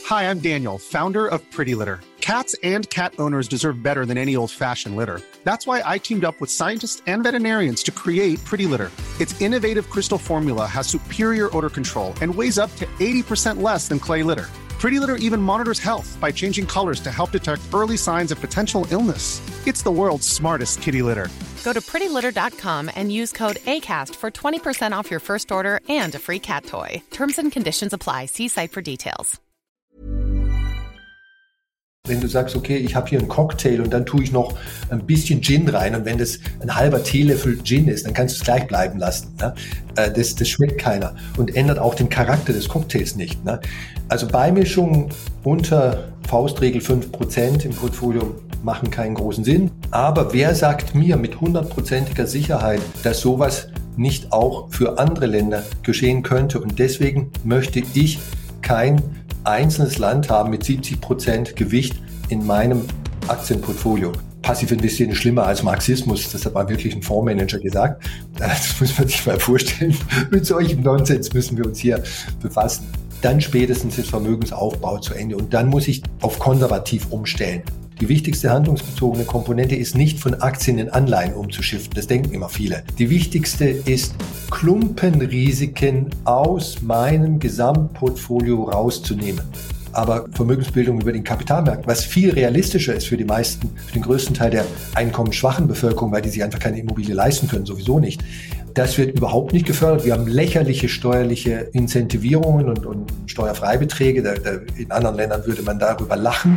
Hi, I'm Daniel, founder of Pretty Litter. Cats and cat owners deserve better than any old-fashioned litter. That's why I teamed up with scientists and veterinarians to create Pretty Litter. Its innovative crystal formula has superior odor control and weighs up to 80% less than clay litter. Pretty Litter even monitors health by changing colors to help detect early signs of potential illness. It's the world's smartest kitty litter. Go to prettylitter.com and use code ACAST for 20% off your first order and a free cat toy. Terms and conditions apply. See site for details. Wenn du sagst, okay, ich habe hier einen Cocktail und dann tue ich noch ein bisschen Gin rein und wenn das ein halber Teelöffel Gin ist, dann kannst du es gleich bleiben lassen. Ne? Das schmeckt keiner und ändert auch den Charakter des Cocktails nicht. Ne? Also Beimischungen unter Faustregel 5% im Portfolio machen keinen großen Sinn. Aber wer sagt mir mit 100%iger Sicherheit, dass sowas nicht auch für andere Länder geschehen könnte? Und deswegen möchte ich kein einzelnes Land haben mit 70% Gewicht in meinem Aktienportfolio. Passiv investieren ist schlimmer als Marxismus, das hat mal wirklich ein Fondsmanager gesagt. Das muss man sich mal vorstellen. Mit solchem Nonsens müssen wir uns hier befassen. Dann spätestens ist Vermögensaufbau zu Ende und dann muss ich auf konservativ umstellen. Die wichtigste handlungsbezogene Komponente ist nicht von Aktien in Anleihen umzuschiften, das denken immer viele. Die wichtigste ist, Klumpenrisiken aus meinem Gesamtportfolio rauszunehmen. Aber Vermögensbildung über den Kapitalmarkt, was viel realistischer ist für die meisten, für den größten Teil der einkommensschwachen Bevölkerung, weil die sich einfach keine Immobilie leisten können, sowieso nicht. Das wird überhaupt nicht gefördert. Wir haben lächerliche steuerliche Incentivierungen und Steuerfreibeträge. In anderen Ländern würde man darüber lachen.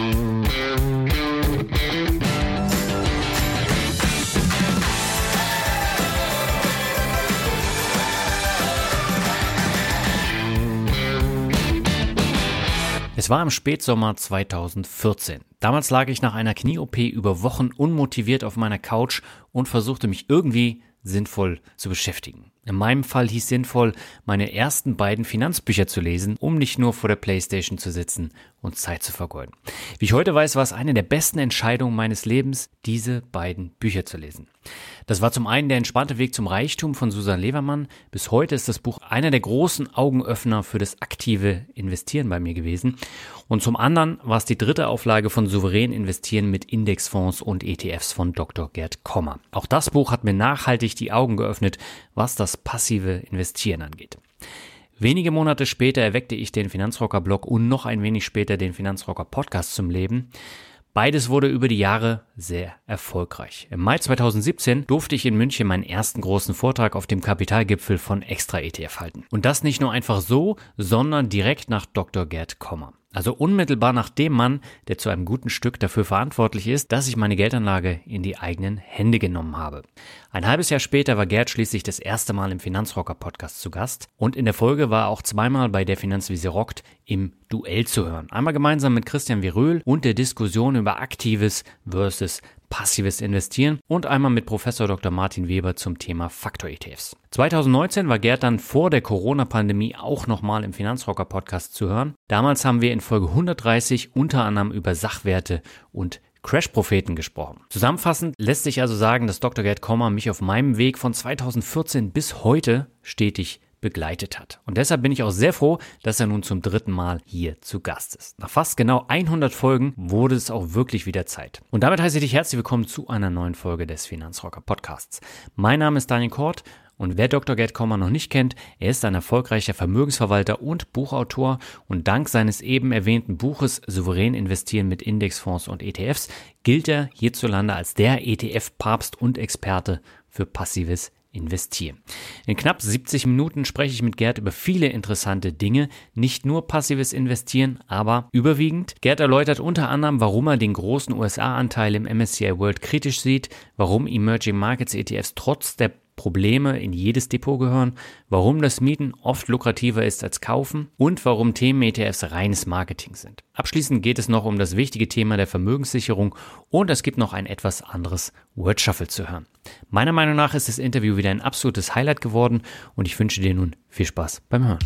Es war im Spätsommer 2014. Damals lag ich nach einer Knie-OP über Wochen unmotiviert auf meiner Couch und versuchte mich irgendwie sinnvoll zu beschäftigen. In meinem Fall hieß sinnvoll, meine ersten beiden Finanzbücher zu lesen, um nicht nur vor der Playstation zu sitzen und Zeit zu vergeuden. Wie ich heute weiß, war es eine der besten Entscheidungen meines Lebens, diese beiden Bücher zu lesen. Das war zum einen der entspannte Weg zum Reichtum von Susan Levermann. Bis heute ist das Buch einer der großen Augenöffner für das aktive Investieren bei mir gewesen. Und zum anderen war es die dritte Auflage von Souverän investieren mit Indexfonds und ETFs von Dr. Gerd Kommer. Auch das Buch hat mir nachhaltig die Augen geöffnet, was das passive Investieren angeht. Wenige Monate später erweckte ich den Finanzrocker-Blog und noch ein wenig später den Finanzrocker-Podcast zum Leben. Beides wurde über die Jahre sehr erfolgreich. Im Mai 2017 durfte ich in München meinen ersten großen Vortrag auf dem Kapitalgipfel von Extra ETF halten. Und das nicht nur einfach so, sondern direkt nach Dr. Gerd Kommer. Also unmittelbar nach dem Mann, der zu einem guten Stück dafür verantwortlich ist, dass ich meine Geldanlage in die eigenen Hände genommen habe. Ein halbes Jahr später war Gerd schließlich das erste Mal im Finanzrocker-Podcast zu Gast und in der Folge war er auch zweimal bei der Finanz wie sie rockt im Duell zu hören. Einmal gemeinsam mit Christian Viröl und der Diskussion über aktives versus passives Investieren und einmal mit Professor Dr. Martin Weber zum Thema Faktor-ETFs. 2019 war Gerd dann vor der Corona-Pandemie auch nochmal im Finanzrocker-Podcast zu hören. Damals haben wir in Folge 130 unter anderem über Sachwerte und Crash-Propheten gesprochen. Zusammenfassend lässt sich also sagen, dass Dr. Gerd Kommer mich auf meinem Weg von 2014 bis heute stetig begleitet hat. Und deshalb bin ich auch sehr froh, dass er nun zum dritten Mal hier zu Gast ist. Nach fast genau 100 Folgen wurde es auch wirklich wieder Zeit. Und damit heiße ich dich herzlich willkommen zu einer neuen Folge des Finanzrocker Podcasts. Mein Name ist Daniel Kort und wer Dr. Gerd Kommer noch nicht kennt, er ist ein erfolgreicher Vermögensverwalter und Buchautor und dank seines eben erwähnten Buches Souverän investieren mit Indexfonds und ETFs gilt er hierzulande als der ETF-Papst und Experte für passives Investieren. In knapp 70 Minuten spreche ich mit Gerd über viele interessante Dinge, nicht nur passives Investieren, aber überwiegend. Gerd erläutert unter anderem, warum er den großen USA-Anteil im MSCI World kritisch sieht, warum Emerging Markets ETFs trotz der Probleme in jedes Depot gehören, warum das Mieten oft lukrativer ist als Kaufen und warum Themen-ETFs reines Marketing sind. Abschließend geht es noch um das wichtige Thema der Vermögenssicherung und es gibt noch ein etwas anderes Word Shuffle zu hören. Meiner Meinung nach ist das Interview wieder ein absolutes Highlight geworden und ich wünsche dir nun viel Spaß beim Hören.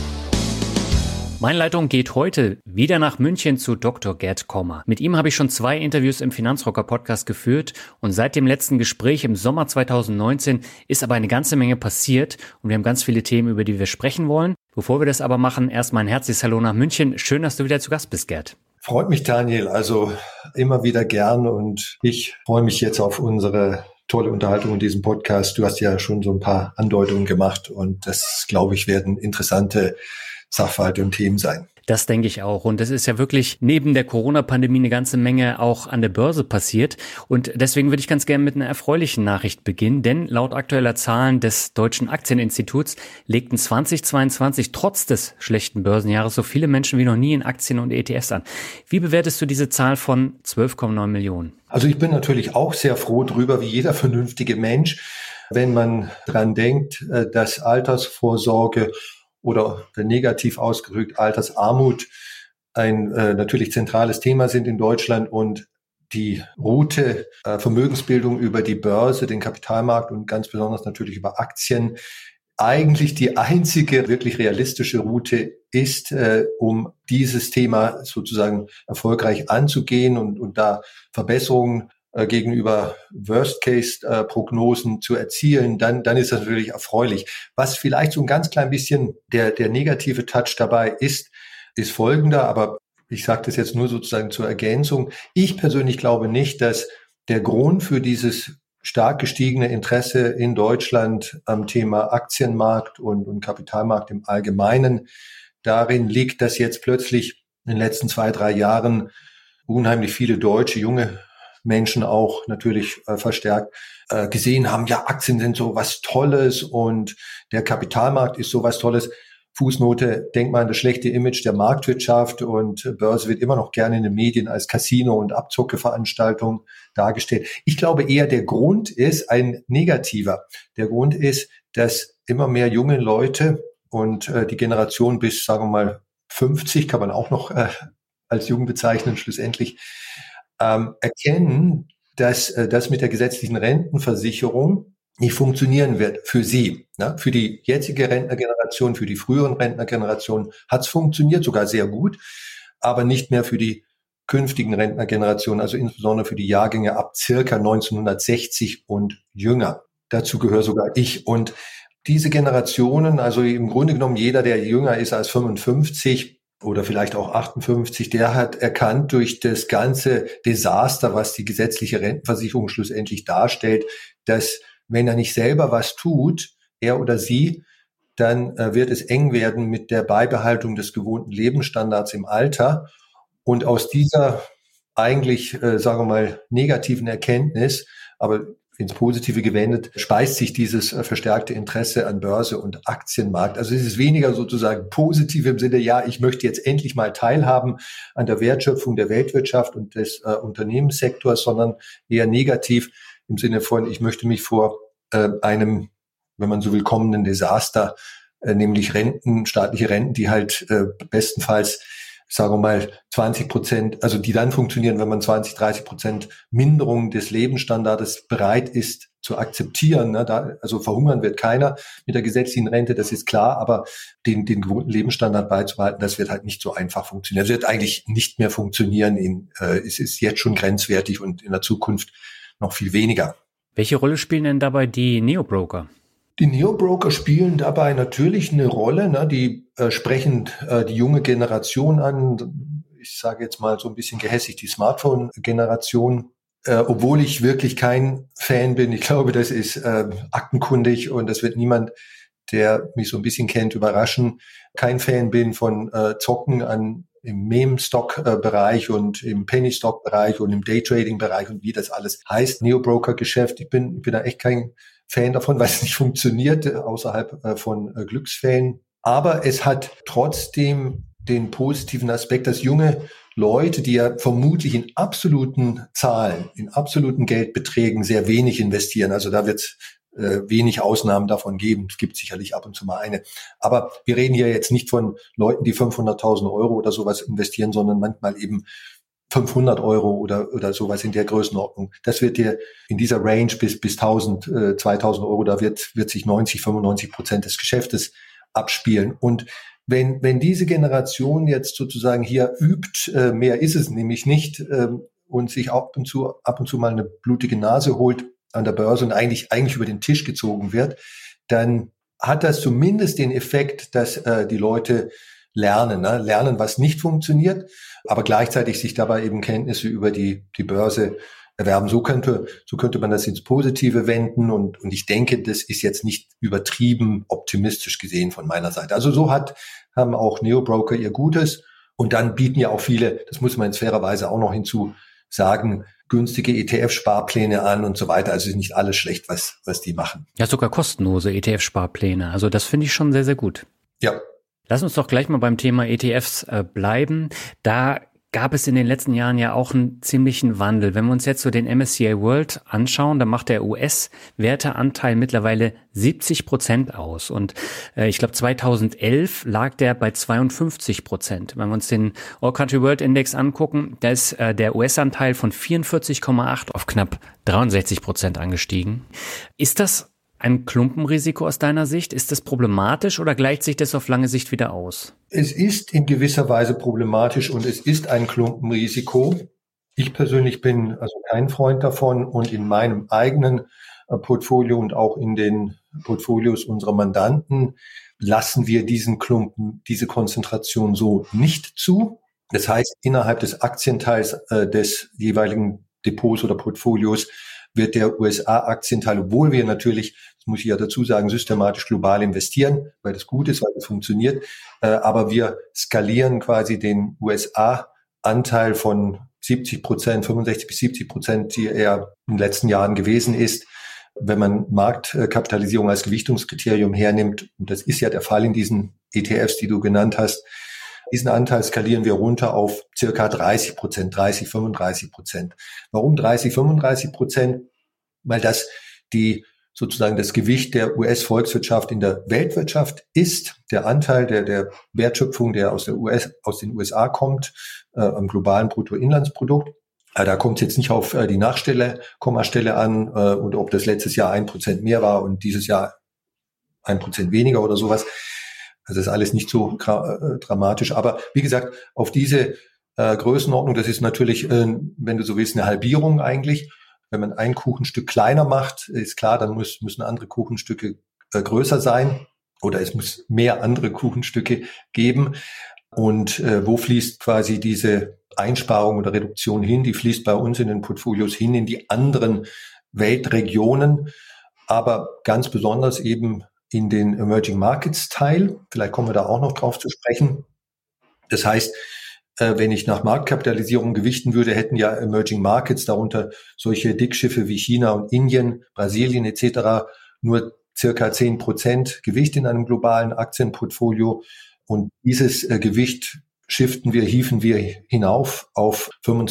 Meine Leitung geht heute wieder nach München zu Dr. Gerd Kommer. Mit ihm habe ich schon 2 Interviews im Finanzrocker Podcast geführt und seit dem letzten Gespräch im Sommer 2019 ist aber eine ganze Menge passiert und wir haben ganz viele Themen, über die wir sprechen wollen. Bevor wir das aber machen, erstmal ein herzliches Hallo nach München. Schön, dass du wieder zu Gast bist, Gerd. Freut mich, Daniel. Also immer wieder gern und ich freue mich jetzt auf unsere tolle Unterhaltung in diesem Podcast. Du hast ja schon so ein paar Andeutungen gemacht und das, glaube ich, werden interessante Sachverhalte und Themen sein. Das denke ich auch. Und es ist ja wirklich neben der Corona-Pandemie eine ganze Menge auch an der Börse passiert. Und deswegen würde ich ganz gerne mit einer erfreulichen Nachricht beginnen. Denn laut aktueller Zahlen des Deutschen Aktieninstituts legten 2022 trotz des schlechten Börsenjahres so viele Menschen wie noch nie in Aktien und ETFs an. Wie bewertest du diese Zahl von 12,9 Millionen? Also ich bin natürlich auch sehr froh drüber, wie jeder vernünftige Mensch, wenn man dran denkt, dass Altersvorsorge oder negativ ausgedrückt Altersarmut ein natürlich zentrales Thema sind in Deutschland und die Route Vermögensbildung über die Börse, den Kapitalmarkt und ganz besonders natürlich über Aktien eigentlich die einzige wirklich realistische Route ist, um dieses Thema sozusagen erfolgreich anzugehen und da Verbesserungen gegenüber Worst-Case-Prognosen zu erzielen, dann ist das natürlich erfreulich. Was vielleicht so ein ganz klein bisschen der negative Touch dabei ist folgender, aber ich sage das jetzt nur sozusagen zur Ergänzung. Ich persönlich glaube nicht, dass der Grund für dieses stark gestiegene Interesse in Deutschland am Thema Aktienmarkt und Kapitalmarkt im Allgemeinen darin liegt, dass jetzt plötzlich in den letzten 2-3 Jahren unheimlich viele deutsche junge Menschen auch natürlich verstärkt gesehen haben, ja, Aktien sind so was Tolles und der Kapitalmarkt ist so was Tolles. Fußnote, denk mal an das schlechte Image der Marktwirtschaft und Börse wird immer noch gerne in den Medien als Casino- und Abzockeveranstaltung dargestellt. Ich glaube eher, der Grund ist ein negativer. Der Grund ist, dass immer mehr junge Leute und die Generation bis, sagen wir mal, 50 kann man auch noch als jung bezeichnen, schlussendlich, erkennen, dass das mit der gesetzlichen Rentenversicherung nicht funktionieren wird für sie. Ne? Für die jetzige Rentnergeneration, für die früheren Rentnergenerationen hat es funktioniert, sogar sehr gut, aber nicht mehr für die künftigen Rentnergenerationen, also insbesondere für die Jahrgänge ab circa 1960 und jünger. Dazu gehöre sogar ich. Und diese Generationen, also im Grunde genommen jeder, der jünger ist als 55, oder vielleicht auch 58, der hat erkannt durch das ganze Desaster, was die gesetzliche Rentenversicherung schlussendlich darstellt, dass wenn er nicht selber was tut, er oder sie, dann wird es eng werden mit der Beibehaltung des gewohnten Lebensstandards im Alter. Und aus dieser eigentlich, sagen wir mal, negativen Erkenntnis, aber ins Positive gewendet, speist sich dieses verstärkte Interesse an Börse und Aktienmarkt. Also es ist weniger sozusagen positiv im Sinne, ja, ich möchte jetzt endlich mal teilhaben an der Wertschöpfung der Weltwirtschaft und des Unternehmenssektors, sondern eher negativ im Sinne von, ich möchte mich vor einem, wenn man so will, kommenden Desaster, nämlich Renten, staatliche Renten, die halt bestenfalls, sagen wir mal, 20%, also die dann funktionieren, wenn man 20-30% Minderung des Lebensstandards bereit ist zu akzeptieren. Ne? Also verhungern wird keiner mit der gesetzlichen Rente, das ist klar, aber den gewohnten Lebensstandard beizubehalten, das wird halt nicht so einfach funktionieren. Das wird eigentlich nicht mehr funktionieren. Es ist jetzt schon grenzwertig und in der Zukunft noch viel weniger. Welche Rolle spielen denn dabei die Neobroker? Die Neobroker spielen dabei natürlich eine Rolle, ne? Die sprechen die junge Generation an. Ich sage jetzt mal so ein bisschen gehässig die Smartphone-Generation, obwohl ich wirklich kein Fan bin. Ich glaube, das ist aktenkundig und das wird niemand, der mich so ein bisschen kennt, überraschen. Kein Fan bin von Zocken im Meme-Stock-Bereich und im Penny-Stock-Bereich und im Daytrading-Bereich und wie das alles heißt. Neobroker-Geschäft, ich bin da echt kein Fan davon, weil es nicht funktioniert, außerhalb von Glücksfällen. Aber es hat trotzdem den positiven Aspekt, dass junge Leute, die ja vermutlich in absoluten Zahlen, in absoluten Geldbeträgen sehr wenig investieren, also da wird es wenig Ausnahmen davon geben. Es gibt sicherlich ab und zu mal eine. Aber wir reden hier jetzt nicht von Leuten, die 500.000 Euro oder sowas investieren, sondern manchmal eben 500 Euro oder sowas in der Größenordnung. Das wird dir in dieser Range bis 1.000, 2.000 Euro, da wird sich 95% des Geschäftes abspielen. Und wenn diese Generation jetzt sozusagen hier übt, mehr ist es nämlich nicht, und sich ab und zu mal eine blutige Nase holt an der Börse und eigentlich über den Tisch gezogen wird, dann hat das zumindest den Effekt, dass die Leute lernen, was nicht funktioniert, aber gleichzeitig sich dabei eben Kenntnisse über die Börse erwerben. So könnte man das ins Positive wenden und ich denke, das ist jetzt nicht übertrieben optimistisch gesehen von meiner Seite. Also haben auch Neobroker ihr Gutes und dann bieten ja auch viele, das muss man jetzt fairerweise auch noch hinzu sagen, günstige ETF-Sparpläne an und so weiter. Also ist nicht alles schlecht, was die machen. Ja, sogar kostenlose ETF-Sparpläne. Also das finde ich schon sehr, sehr gut. Ja. Lass uns doch gleich mal beim Thema ETFs bleiben. Da gab es in den letzten Jahren ja auch einen ziemlichen Wandel. Wenn wir uns jetzt so den MSCI World anschauen, dann macht der US-Werteanteil mittlerweile 70% aus. Und ich glaube 2011 lag der bei 52%. Wenn wir uns den All Country World Index angucken, da ist der US-Anteil von 44,8 auf knapp 63% angestiegen. Ist das ein Klumpenrisiko aus deiner Sicht? Ist das problematisch oder gleicht sich das auf lange Sicht wieder aus? Es ist in gewisser Weise problematisch und es ist ein Klumpenrisiko. Ich persönlich bin also kein Freund davon und in meinem eigenen Portfolio und auch in den Portfolios unserer Mandanten lassen wir diesen Klumpen, diese Konzentration so nicht zu. Das heißt, innerhalb des Aktienteils des jeweiligen Depots oder Portfolios wird der USA-Aktienteil, obwohl wir natürlich, das muss ich ja dazu sagen, systematisch global investieren, weil das gut ist, weil das funktioniert, aber wir skalieren quasi den USA-Anteil von 70%, 65-70%, die er in den letzten Jahren gewesen ist. Wenn man Marktkapitalisierung als Gewichtungskriterium hernimmt, und das ist ja der Fall in diesen ETFs, die du genannt hast, diesen Anteil skalieren wir runter auf circa 30%, 30-35%. Warum 30-35%? Weil das sozusagen das Gewicht der US-Volkswirtschaft in der Weltwirtschaft ist. Der Anteil der Wertschöpfung, der aus den USA kommt, am globalen Bruttoinlandsprodukt. Da kommt es jetzt nicht auf die Nachstelle, Kommastelle an und ob das letztes Jahr 1% mehr war und dieses Jahr 1% weniger oder sowas. Also das ist alles nicht so dramatisch. Aber wie gesagt, auf diese Größenordnung, das ist natürlich, wenn du so willst, eine Halbierung eigentlich. Wenn man ein Kuchenstück kleiner macht, ist klar, dann müssen andere Kuchenstücke größer sein oder es muss mehr andere Kuchenstücke geben. Und wo fließt quasi diese Einsparung oder Reduktion hin? Die fließt bei uns in den Portfolios hin in die anderen Weltregionen, aber ganz besonders eben in den Emerging Markets Teil. Vielleicht kommen wir da auch noch drauf zu sprechen. Das heißt, wenn ich nach Marktkapitalisierung gewichten würde, hätten ja Emerging Markets, darunter solche Dickschiffe wie China und Indien, Brasilien etc., nur circa 10% Gewicht in einem globalen Aktienportfolio. Und dieses Gewicht hieven wir hinauf auf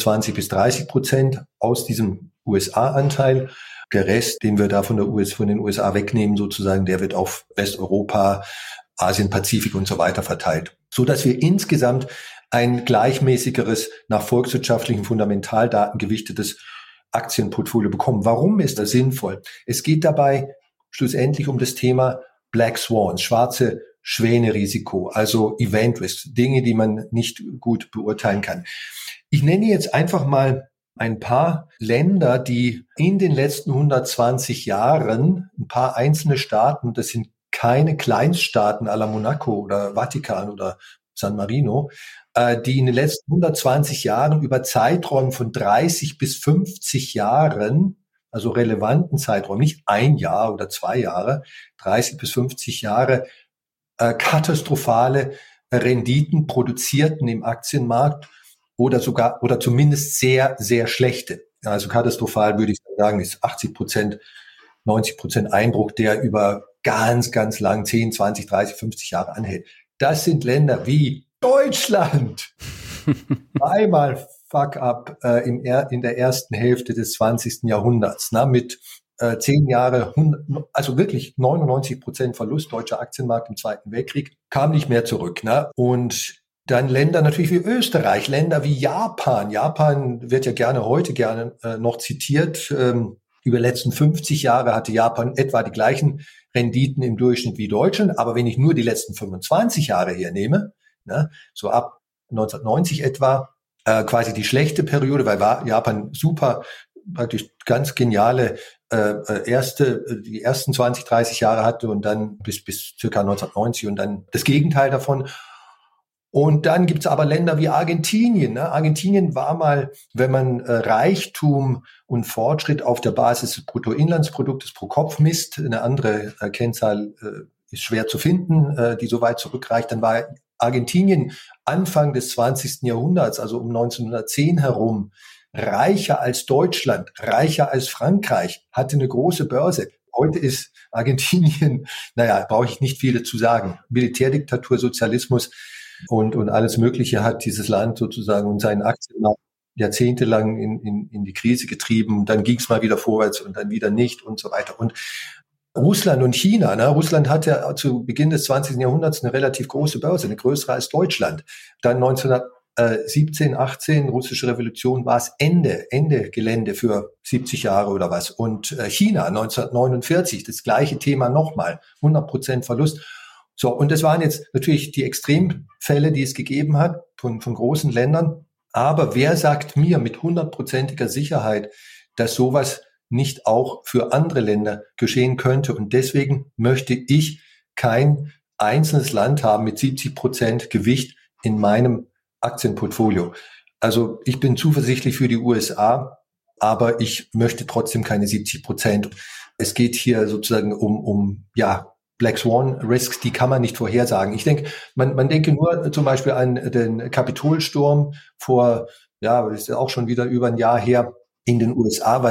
25-30% aus diesem USA-Anteil. Der Rest, den wir da von den USA wegnehmen sozusagen, der wird auf Westeuropa, Asien, Pazifik und so weiter verteilt. So dass wir insgesamt ein gleichmäßigeres, nach volkswirtschaftlichen Fundamentaldaten gewichtetes Aktienportfolio bekommen. Warum ist das sinnvoll? Es geht dabei schlussendlich um das Thema Black Swans, schwarze Schwäne-Risiko, also Event Risk, Dinge, die man nicht gut beurteilen kann. Ich nenne jetzt einfach mal ein paar Länder, die in den letzten 120 Jahren, ein paar einzelne Staaten, das sind keine Kleinststaaten à la Monaco oder Vatikan oder San Marino, die in den letzten 120 Jahren über Zeiträumen von 30 bis 50 Jahren, also relevanten Zeiträumen, nicht ein Jahr oder 2 Jahre, 30 bis 50 Jahre, katastrophale Renditen produzierten im Aktienmarkt oder zumindest sehr, sehr schlechte. Also katastrophal würde ich sagen, ist 80%, 90% Einbruch, der über ganz, ganz lang 10, 20, 30, 50 Jahre anhält. Das sind Länder wie Deutschland. Einmal Fuck-up in der ersten Hälfte des 20. Jahrhunderts, mit 10 Jahre, also wirklich 99% Verlust, deutscher Aktienmarkt im Zweiten Weltkrieg, kam nicht mehr zurück. Und dann Länder natürlich wie Österreich, Länder wie Japan. Japan wird ja heute gerne noch zitiert. Über die letzten 50 Jahre hatte Japan etwa die gleichen Renditen im Durchschnitt wie Deutschland. Aber wenn ich nur die letzten 25 Jahre hernehme, so ab 1990 etwa, quasi die schlechte Periode, weil Japan super praktisch ganz geniale die ersten 20, 30 Jahre hatte und dann bis circa 1990 und dann das Gegenteil davon. Und dann gibt's aber Länder wie Argentinien. Ne? Argentinien war mal, wenn man Reichtum und Fortschritt auf der Basis des Bruttoinlandsproduktes pro Kopf misst, eine andere Kennzahl ist schwer zu finden, die so weit zurückreicht, dann war Argentinien Anfang des 20. Jahrhunderts, also um 1910 herum, reicher als Deutschland, reicher als Frankreich, hatte eine große Börse. Heute ist Argentinien, brauche ich nicht viel dazu sagen, Militärdiktatur, Sozialismus, und alles Mögliche hat dieses Land sozusagen und seinen Aktienmarkt jahrzehntelang in die Krise getrieben. Dann ging es mal wieder vorwärts und dann wieder nicht und so weiter. Und Russland und China. Ne? Russland hatte zu Beginn des 20. Jahrhunderts eine relativ große Börse, eine größere als Deutschland. Dann 1917, 18, russische Revolution, war es Ende Gelände für 70 Jahre oder was. Und China 1949, das gleiche Thema nochmal, 100% Verlust. So, und das waren jetzt natürlich die Extremfälle, die es gegeben hat von großen Ländern. Aber wer sagt mir mit 100%iger Sicherheit, dass sowas nicht auch für andere Länder geschehen könnte? Und deswegen möchte ich kein einzelnes Land haben mit 70% Gewicht in meinem Aktienportfolio. Also ich bin zuversichtlich für die USA, aber ich möchte trotzdem keine 70%. Es geht hier sozusagen um Black Swan Risks, die kann man nicht vorhersagen. Ich denke, man denke nur zum Beispiel an den Kapitolsturm vor, das ist ja auch schon wieder über ein Jahr her in den USA,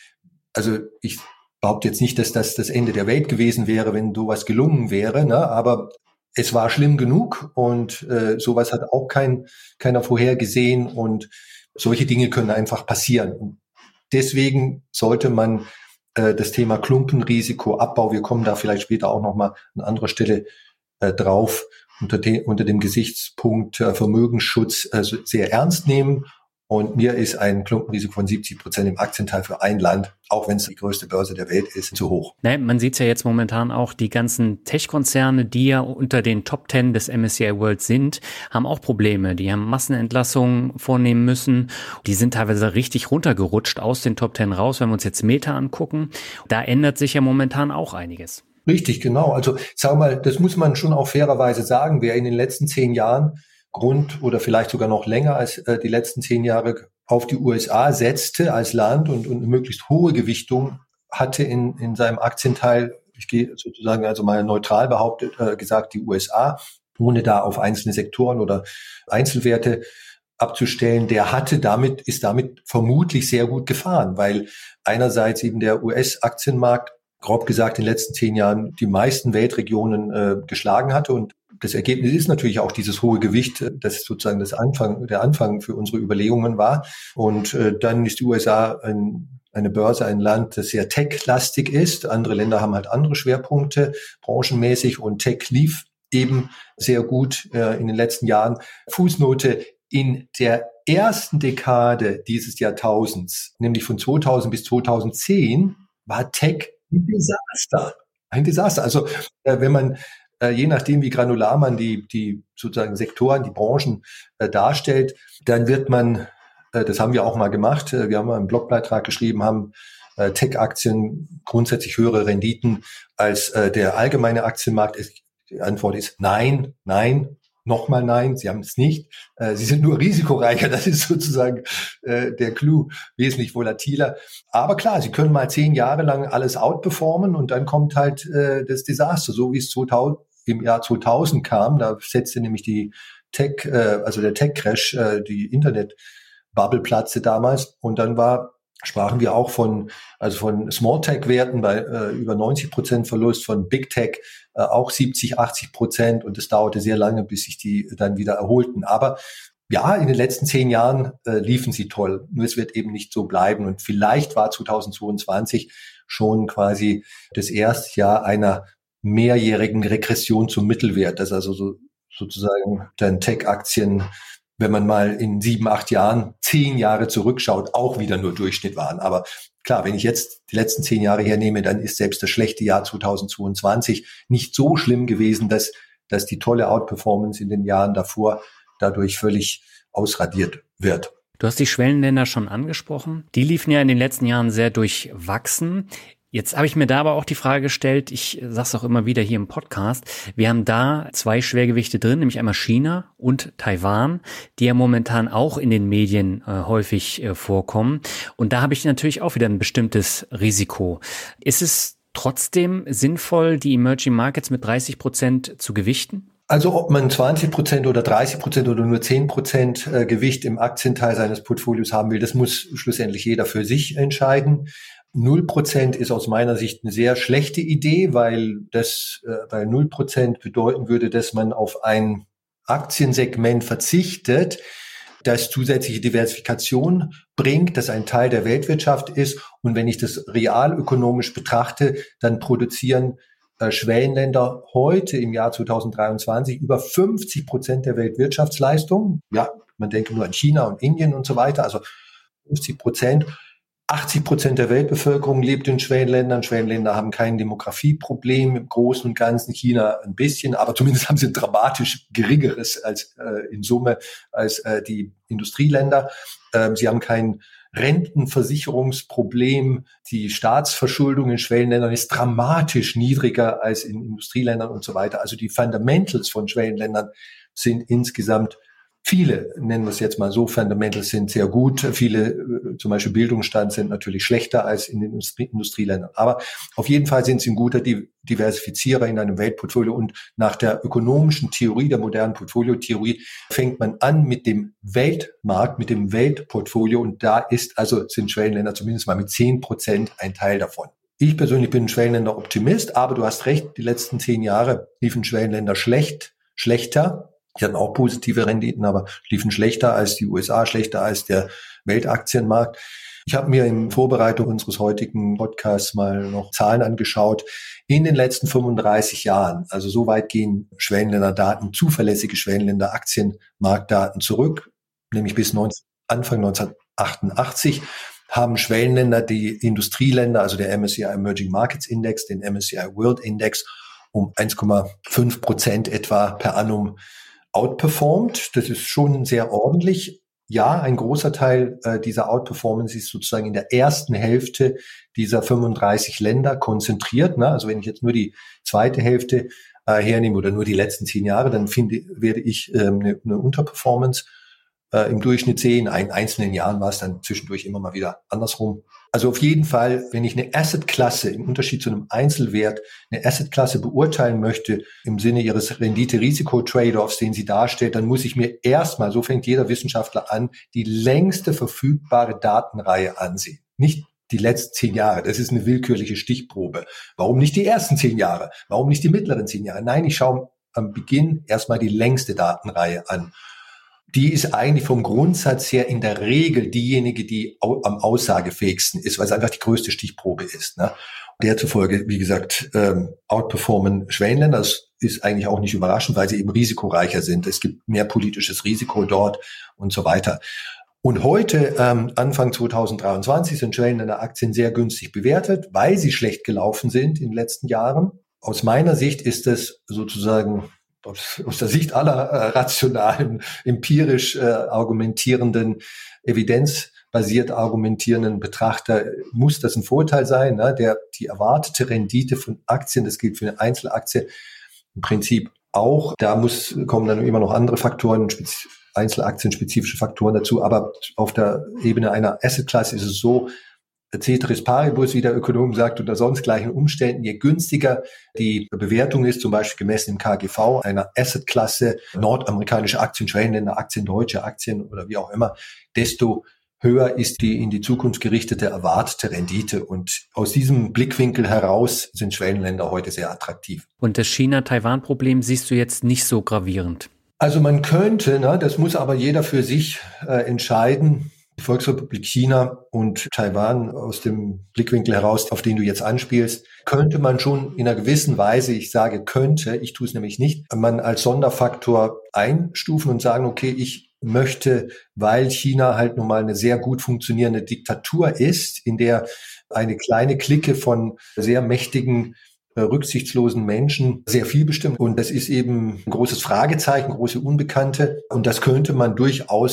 also ich behaupte jetzt nicht, dass das Ende der Welt gewesen wäre, wenn sowas gelungen wäre, ne? Aber es war schlimm genug und sowas hat auch keiner vorhergesehen und solche Dinge können einfach passieren. Und deswegen sollte man das Thema Klumpenrisikoabbau, wir kommen da vielleicht später auch nochmal an anderer Stelle drauf, unter dem Gesichtspunkt Vermögensschutz sehr ernst nehmen. Und mir ist ein Klumpenrisiko von 70% im Aktienteil für ein Land, auch wenn es die größte Börse der Welt ist, zu hoch. Man sieht es ja jetzt momentan auch, die ganzen Tech-Konzerne, die ja unter den Top 10 des MSCI World sind, haben auch Probleme. Die haben Massenentlassungen vornehmen müssen. Die sind teilweise richtig runtergerutscht aus den Top 10 raus, wenn wir uns jetzt Meta angucken. Da ändert sich ja momentan auch einiges. Richtig, genau. Also sag mal, das muss man schon auch fairerweise sagen. Wer in den letzten 10 Jahren oder vielleicht sogar noch länger als die letzten 10 Jahre auf die USA setzte als Land und eine möglichst hohe Gewichtung hatte in seinem Aktienteil, ich gehe sozusagen also mal neutral gesagt, die USA, ohne da auf einzelne Sektoren oder Einzelwerte abzustellen, ist damit vermutlich sehr gut gefahren, weil einerseits eben der US-Aktienmarkt, grob gesagt, in den letzten 10 Jahren die meisten Weltregionen geschlagen hatte und das Ergebnis ist natürlich auch dieses hohe Gewicht, das sozusagen der Anfang für unsere Überlegungen war. Und dann ist die USA eine Börse, ein Land, das sehr tech-lastig ist. Andere Länder haben halt andere Schwerpunkte, branchenmäßig. Und Tech lief eben sehr gut in den letzten Jahren. Fußnote: In der ersten Dekade dieses Jahrtausends, nämlich von 2000 bis 2010, war Tech ein Desaster. Ein Desaster. Also wenn man je nachdem, wie granular man die sozusagen Sektoren, die Branchen darstellt, dann wird man, das haben wir auch mal gemacht, wir haben mal einen Blogbeitrag geschrieben, haben Tech-Aktien grundsätzlich höhere Renditen als der allgemeine Aktienmarkt. Die Antwort ist nein, nochmal nein, sie haben es nicht. Sie sind nur risikoreicher, das ist sozusagen der Clou, wesentlich volatiler. Aber klar, sie können mal 10 Jahre lang alles outperformen und dann kommt halt das Desaster, so wie es im Jahr 2000 kam. Da setzte nämlich der Tech-Crash, die Internet-Bubble platzte damals und dann sprachen wir auch von Small-Tech-Werten bei über 90% Verlust, von Big Tech auch 70-80% und es dauerte sehr lange, bis sich die dann wieder erholten. Aber ja, in den letzten 10 Jahren liefen sie toll. Nur es wird eben nicht so bleiben und vielleicht war 2022 schon quasi das erste Jahr einer mehrjährigen Regression zum Mittelwert. Das ist also sozusagen dann Tech-Aktien, wenn man mal in 7, 8 Jahren, 10 Jahre zurückschaut, auch wieder nur Durchschnitt waren. Aber klar, wenn ich jetzt die letzten 10 Jahre hernehme, dann ist selbst das schlechte Jahr 2022 nicht so schlimm gewesen, dass die tolle Outperformance in den Jahren davor dadurch völlig ausradiert wird. Du hast die Schwellenländer schon angesprochen. Die liefen ja in den letzten Jahren sehr durchwachsen. Jetzt habe ich mir da aber auch die Frage gestellt, ich sage es auch immer wieder hier im Podcast, wir haben da 2 Schwergewichte drin, nämlich einmal China und Taiwan, die ja momentan auch in den Medien häufig vorkommen. Und da habe ich natürlich auch wieder ein bestimmtes Risiko. Ist es trotzdem sinnvoll, die Emerging Markets mit 30% zu gewichten? Also ob man 20% oder 30% oder nur 10% Gewicht im Aktienteil seines Portfolios haben will, das muss schlussendlich jeder für sich entscheiden. 0% ist aus meiner Sicht eine sehr schlechte Idee, weil 0% bedeuten würde, dass man auf ein Aktiensegment verzichtet, das zusätzliche Diversifikation bringt, das ein Teil der Weltwirtschaft ist. Und wenn ich das realökonomisch betrachte, dann produzieren Schwellenländer heute im Jahr 2023 über 50% der Weltwirtschaftsleistung. Ja, man denke nur an China und Indien und so weiter, also 50%. 80% der Weltbevölkerung lebt in Schwellenländern. Schwellenländer haben kein Demografieproblem im Großen und Ganzen, China ein bisschen, aber zumindest haben sie ein dramatisch geringeres als in Summe als die Industrieländer. Sie haben kein Rentenversicherungsproblem. Die Staatsverschuldung in Schwellenländern ist dramatisch niedriger als in Industrieländern und so weiter. Also die Fundamentals von Schwellenländern sind insgesamt viele, nennen wir es jetzt mal so, Fundamentals sind sehr gut. Viele, zum Beispiel Bildungsstand, sind natürlich schlechter als in den Industrieländern. Aber auf jeden Fall sind sie ein guter Diversifizierer in einem Weltportfolio. Und nach der ökonomischen Theorie, der modernen Portfoliotheorie, fängt man an mit dem Weltmarkt, mit dem Weltportfolio. Und da sind Schwellenländer zumindest mal mit 10% ein Teil davon. Ich persönlich bin ein Schwellenländer-Optimist, aber du hast recht, die letzten 10 Jahre liefen Schwellenländer schlechter. Die hatten auch positive Renditen, aber liefen schlechter als die USA, schlechter als der Weltaktienmarkt. Ich habe mir in Vorbereitung unseres heutigen Podcasts mal noch Zahlen angeschaut. In den letzten 35 Jahren, also so weit gehen Schwellenländerdaten, zuverlässige Schwellenländer-Aktienmarktdaten zurück, nämlich bis Anfang 1988, haben Schwellenländer die Industrieländer, also der MSCI Emerging Markets Index, den MSCI World Index, um 1,5% etwa per annum outperformed. Das ist schon sehr ordentlich. Ja, ein großer Teil dieser Outperformance ist sozusagen in der ersten Hälfte dieser 35 Länder konzentriert. Ne? Also wenn ich jetzt nur die zweite Hälfte hernehme oder nur die letzten 10 Jahre, dann werde ich eine Unterperformance im Durchschnitt sehen. In einzelnen Jahren war es dann zwischendurch immer mal wieder andersrum. Also auf jeden Fall, wenn ich eine Assetklasse im Unterschied zu einem Einzelwert, eine Assetklasse beurteilen möchte im Sinne ihres Rendite-Risiko-Trade-offs, den sie darstellt, dann muss ich mir erstmal, so fängt jeder Wissenschaftler an, die längste verfügbare Datenreihe ansehen. Nicht die letzten 10 Jahre. Das ist eine willkürliche Stichprobe. Warum nicht die ersten 10 Jahre? Warum nicht die mittleren 10 Jahre? Nein, ich schaue am Beginn erstmal die längste Datenreihe an. Die ist eigentlich vom Grundsatz her in der Regel diejenige, die am aussagefähigsten ist, weil es einfach die größte Stichprobe ist. Ne? Derzufolge, wie gesagt, outperformen Schwellenländer. Das ist eigentlich auch nicht überraschend, weil sie eben risikoreicher sind. Es gibt mehr politisches Risiko dort und so weiter. Und heute, Anfang 2023, sind Schwellenländer-Aktien sehr günstig bewertet, weil sie schlecht gelaufen sind in den letzten Jahren. Aus meiner Sicht ist es sozusagen aus der Sicht aller rationalen, empirisch argumentierenden, evidenzbasiert argumentierenden Betrachter muss das ein Vorteil sein. Ne? Die erwartete Rendite von Aktien, das gilt für eine Einzelaktie im Prinzip auch. Da kommen dann immer noch andere Faktoren, Einzelaktien-spezifische Faktoren dazu. Aber auf der Ebene einer Asset-Class ist es so, Ceteris paribus, wie der Ökonom sagt, unter sonst gleichen Umständen, je günstiger die Bewertung ist, zum Beispiel gemessen im KGV einer Assetklasse, nordamerikanische Aktien, Schwellenländer Aktien, deutsche Aktien oder wie auch immer, desto höher ist die in die Zukunft gerichtete erwartete Rendite. Und aus diesem Blickwinkel heraus sind Schwellenländer heute sehr attraktiv. Und das China-Taiwan-Problem siehst du jetzt nicht so gravierend? Also man könnte, das muss aber jeder für sich entscheiden. Die Volksrepublik China und Taiwan aus dem Blickwinkel heraus, auf den du jetzt anspielst, könnte man schon in einer gewissen Weise, ich sage könnte, ich tue es nämlich nicht, man als Sonderfaktor einstufen und sagen, okay, ich möchte, weil China halt nun mal eine sehr gut funktionierende Diktatur ist, in der eine kleine Clique von sehr mächtigen, rücksichtslosen Menschen sehr viel bestimmt. Und das ist eben ein großes Fragezeichen, große Unbekannte. Und das könnte man durchaus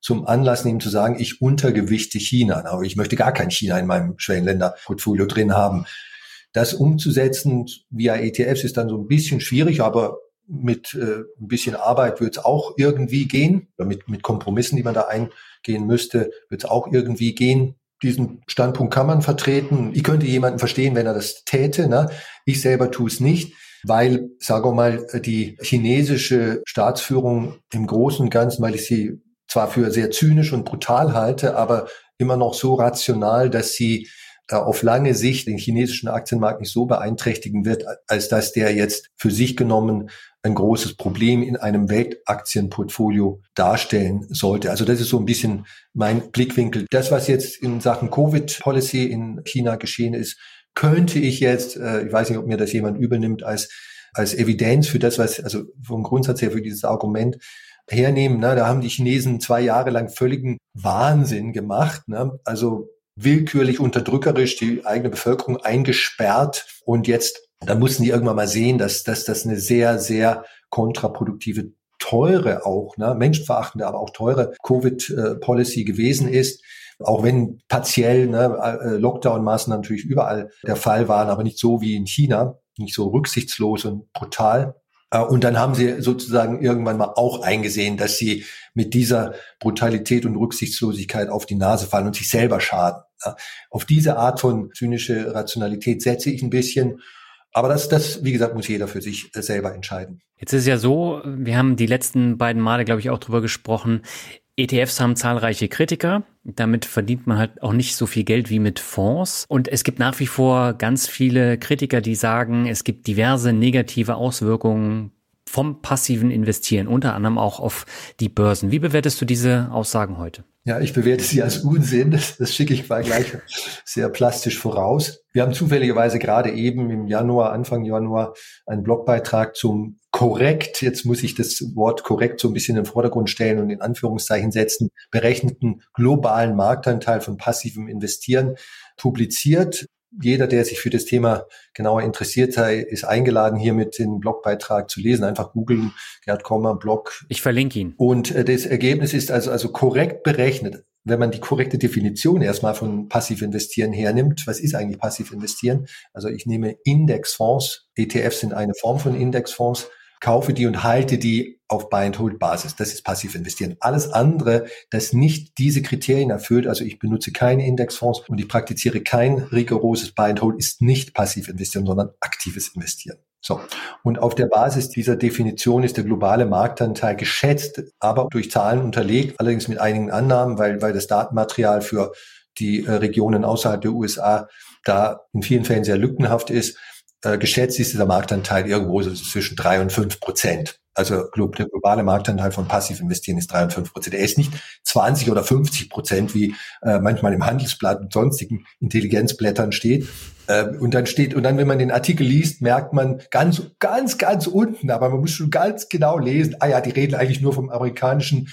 zum Anlass nehmen, zu sagen, ich untergewichte China. Aber ich möchte gar kein China in meinem Schwellenländer-Portfolio drin haben. Das umzusetzen via ETFs ist dann so ein bisschen schwierig, aber mit ein bisschen Arbeit wird es auch irgendwie gehen. Oder mit Kompromissen, die man da eingehen müsste, wird es auch irgendwie gehen. Diesen Standpunkt kann man vertreten. Ich könnte jemanden verstehen, wenn er das täte. Ne? Ich selber tue es nicht, weil, sagen wir mal, die chinesische Staatsführung im Großen und Ganzen, weil ich sie zwar für sehr zynisch und brutal halte, aber immer noch so rational, dass sie auf lange Sicht den chinesischen Aktienmarkt nicht so beeinträchtigen wird, als dass der jetzt für sich genommen ein großes Problem in einem Weltaktienportfolio darstellen sollte. Also das ist so ein bisschen mein Blickwinkel. Das, was jetzt in Sachen Covid-Policy in China geschehen ist, könnte ich jetzt, ich weiß nicht, ob mir das jemand übel nimmt, als Evidenz für das, was, also vom Grundsatz her für dieses Argument hernehmen. Ne? Da haben die Chinesen 2 Jahre lang völligen Wahnsinn gemacht. Ne? Also willkürlich unterdrückerisch die eigene Bevölkerung eingesperrt. Und jetzt, da mussten die irgendwann mal sehen, dass das eine sehr, sehr kontraproduktive, teure auch, ne, menschenverachtende, aber auch teure Covid-Policy gewesen ist. Auch wenn partiell Lockdown-Maßnahmen natürlich überall der Fall waren, aber nicht so wie in China, nicht so rücksichtslos und brutal. Und dann haben sie sozusagen irgendwann mal auch eingesehen, dass sie mit dieser Brutalität und Rücksichtslosigkeit auf die Nase fallen und sich selber schaden. Auf diese Art von zynische Rationalität setze ich ein bisschen. Aber das, wie gesagt, muss jeder für sich selber entscheiden. Jetzt ist es ja so, wir haben die letzten beiden Male, glaube ich, auch drüber gesprochen, ETFs haben zahlreiche Kritiker. Damit verdient man halt auch nicht so viel Geld wie mit Fonds. Und es gibt nach wie vor ganz viele Kritiker, die sagen, es gibt diverse negative Auswirkungen vom passiven Investieren, unter anderem auch auf die Börsen. Wie bewertest du diese Aussagen heute? Ja, ich bewerte sie als Unsinn. Das schicke ich mal gleich sehr plastisch voraus. Wir haben zufälligerweise gerade eben im Januar, Anfang Januar, einen Blogbeitrag zum korrekt, jetzt muss ich das Wort korrekt so ein bisschen in den Vordergrund stellen und in Anführungszeichen setzen, berechneten globalen Marktanteil von passivem Investieren publiziert. Jeder, der sich für das Thema genauer interessiert sei, ist eingeladen, hier mit den Blogbeitrag zu lesen. Einfach googeln, Gerd Kommer, Blog. Ich verlinke ihn. Und das Ergebnis ist also korrekt berechnet. Wenn man die korrekte Definition erstmal von passiv investieren hernimmt, was ist eigentlich passiv investieren? Also ich nehme Indexfonds, ETFs sind eine Form von Indexfonds, kaufe die und halte die auf Buy-and-Hold-Basis. Das ist passiv investieren. Alles andere, das nicht diese Kriterien erfüllt, also ich benutze keine Indexfonds und ich praktiziere kein rigoroses Buy-and-Hold, ist nicht passiv investieren, sondern aktives Investieren. So. Und auf der Basis dieser Definition ist der globale Marktanteil geschätzt, aber durch Zahlen unterlegt, allerdings mit einigen Annahmen, weil das Datenmaterial für die Regionen außerhalb der USA da in vielen Fällen sehr lückenhaft ist. Geschätzt ist dieser Marktanteil irgendwo so zwischen 3 und 5%. Also der globale Marktanteil von passiv investieren ist 3 und 5%. Er ist nicht 20 oder 50%, wie manchmal im Handelsblatt und sonstigen Intelligenzblättern steht. Und dann, wenn man den Artikel liest, merkt man ganz unten, aber man muss schon ganz genau lesen, die reden eigentlich nur vom amerikanischen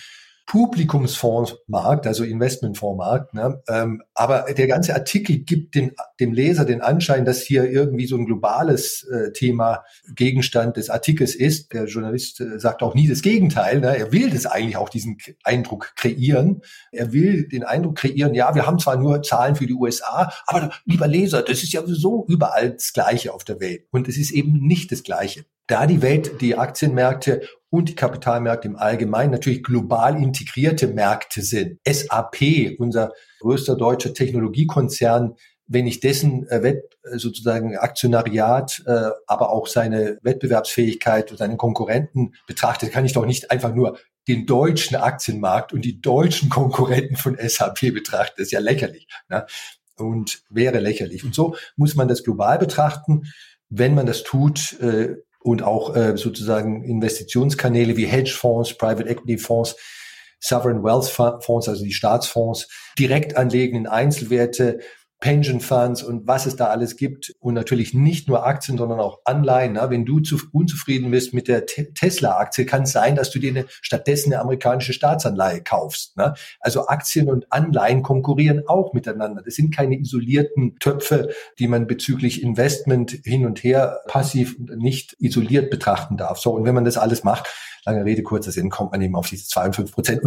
Publikumsfondsmarkt, also Investmentfondsmarkt, ne? Aber der ganze Artikel gibt dem Leser den Anschein, dass hier irgendwie so ein globales Thema Gegenstand des Artikels ist. Der Journalist sagt auch nie das Gegenteil. Ne? Er will das eigentlich auch, diesen Eindruck kreieren. Er will den Eindruck kreieren, ja, wir haben zwar nur Zahlen für die USA, aber lieber Leser, das ist ja sowieso überall das Gleiche auf der Welt. Und es ist eben nicht das Gleiche. Da die Aktienmärkte und die Kapitalmärkte im Allgemeinen natürlich global integrierte Märkte sind. SAP, unser größter deutscher Technologiekonzern, wenn ich dessen sozusagen Aktionariat, aber auch seine Wettbewerbsfähigkeit und seine Konkurrenten betrachte, kann ich doch nicht einfach nur den deutschen Aktienmarkt und die deutschen Konkurrenten von SAP betrachten. Das ist ja lächerlich, ne? Und wäre lächerlich. Und so muss man das global betrachten. Wenn man das tut, und auch sozusagen Investitionskanäle wie Hedgefonds, Private Equity Fonds, Sovereign Wealth Fonds, also die Staatsfonds, direkt anlegen in Einzelwerte, Pension Funds und was es da alles gibt und natürlich nicht nur Aktien, sondern auch Anleihen. Na, wenn du unzufrieden bist mit der Tesla-Aktie, kann es sein, dass du dir stattdessen eine amerikanische Staatsanleihe kaufst. Na? Also Aktien und Anleihen konkurrieren auch miteinander. Das sind keine isolierten Töpfe, die man bezüglich Investment hin und her passiv nicht isoliert betrachten darf. So, und wenn man das alles macht, lange Rede, kurzer Sinn, kommt man eben auf diese 52%. Und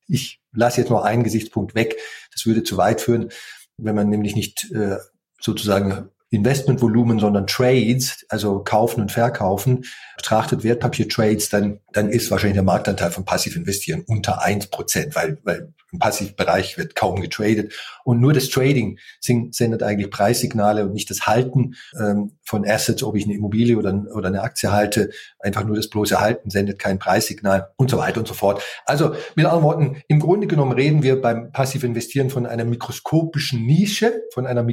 Ich lasse jetzt noch einen Gesichtspunkt weg. Das würde zu weit führen, wenn man nämlich nicht sozusagen Investmentvolumen, sondern Trades, also kaufen und verkaufen, betrachtet Wertpapiertrades, dann ist wahrscheinlich der Marktanteil von passiv investieren unter 1%, weil im Passivbereich wird kaum getradet. Und nur das Trading sendet eigentlich Preissignale und nicht das Halten von Assets, ob ich eine Immobilie oder eine Aktie halte. Einfach nur das bloße Halten sendet kein Preissignal und so weiter und so fort. Also mit anderen Worten, im Grunde genommen reden wir beim passiv Investieren von einer mikroskopischen Nische.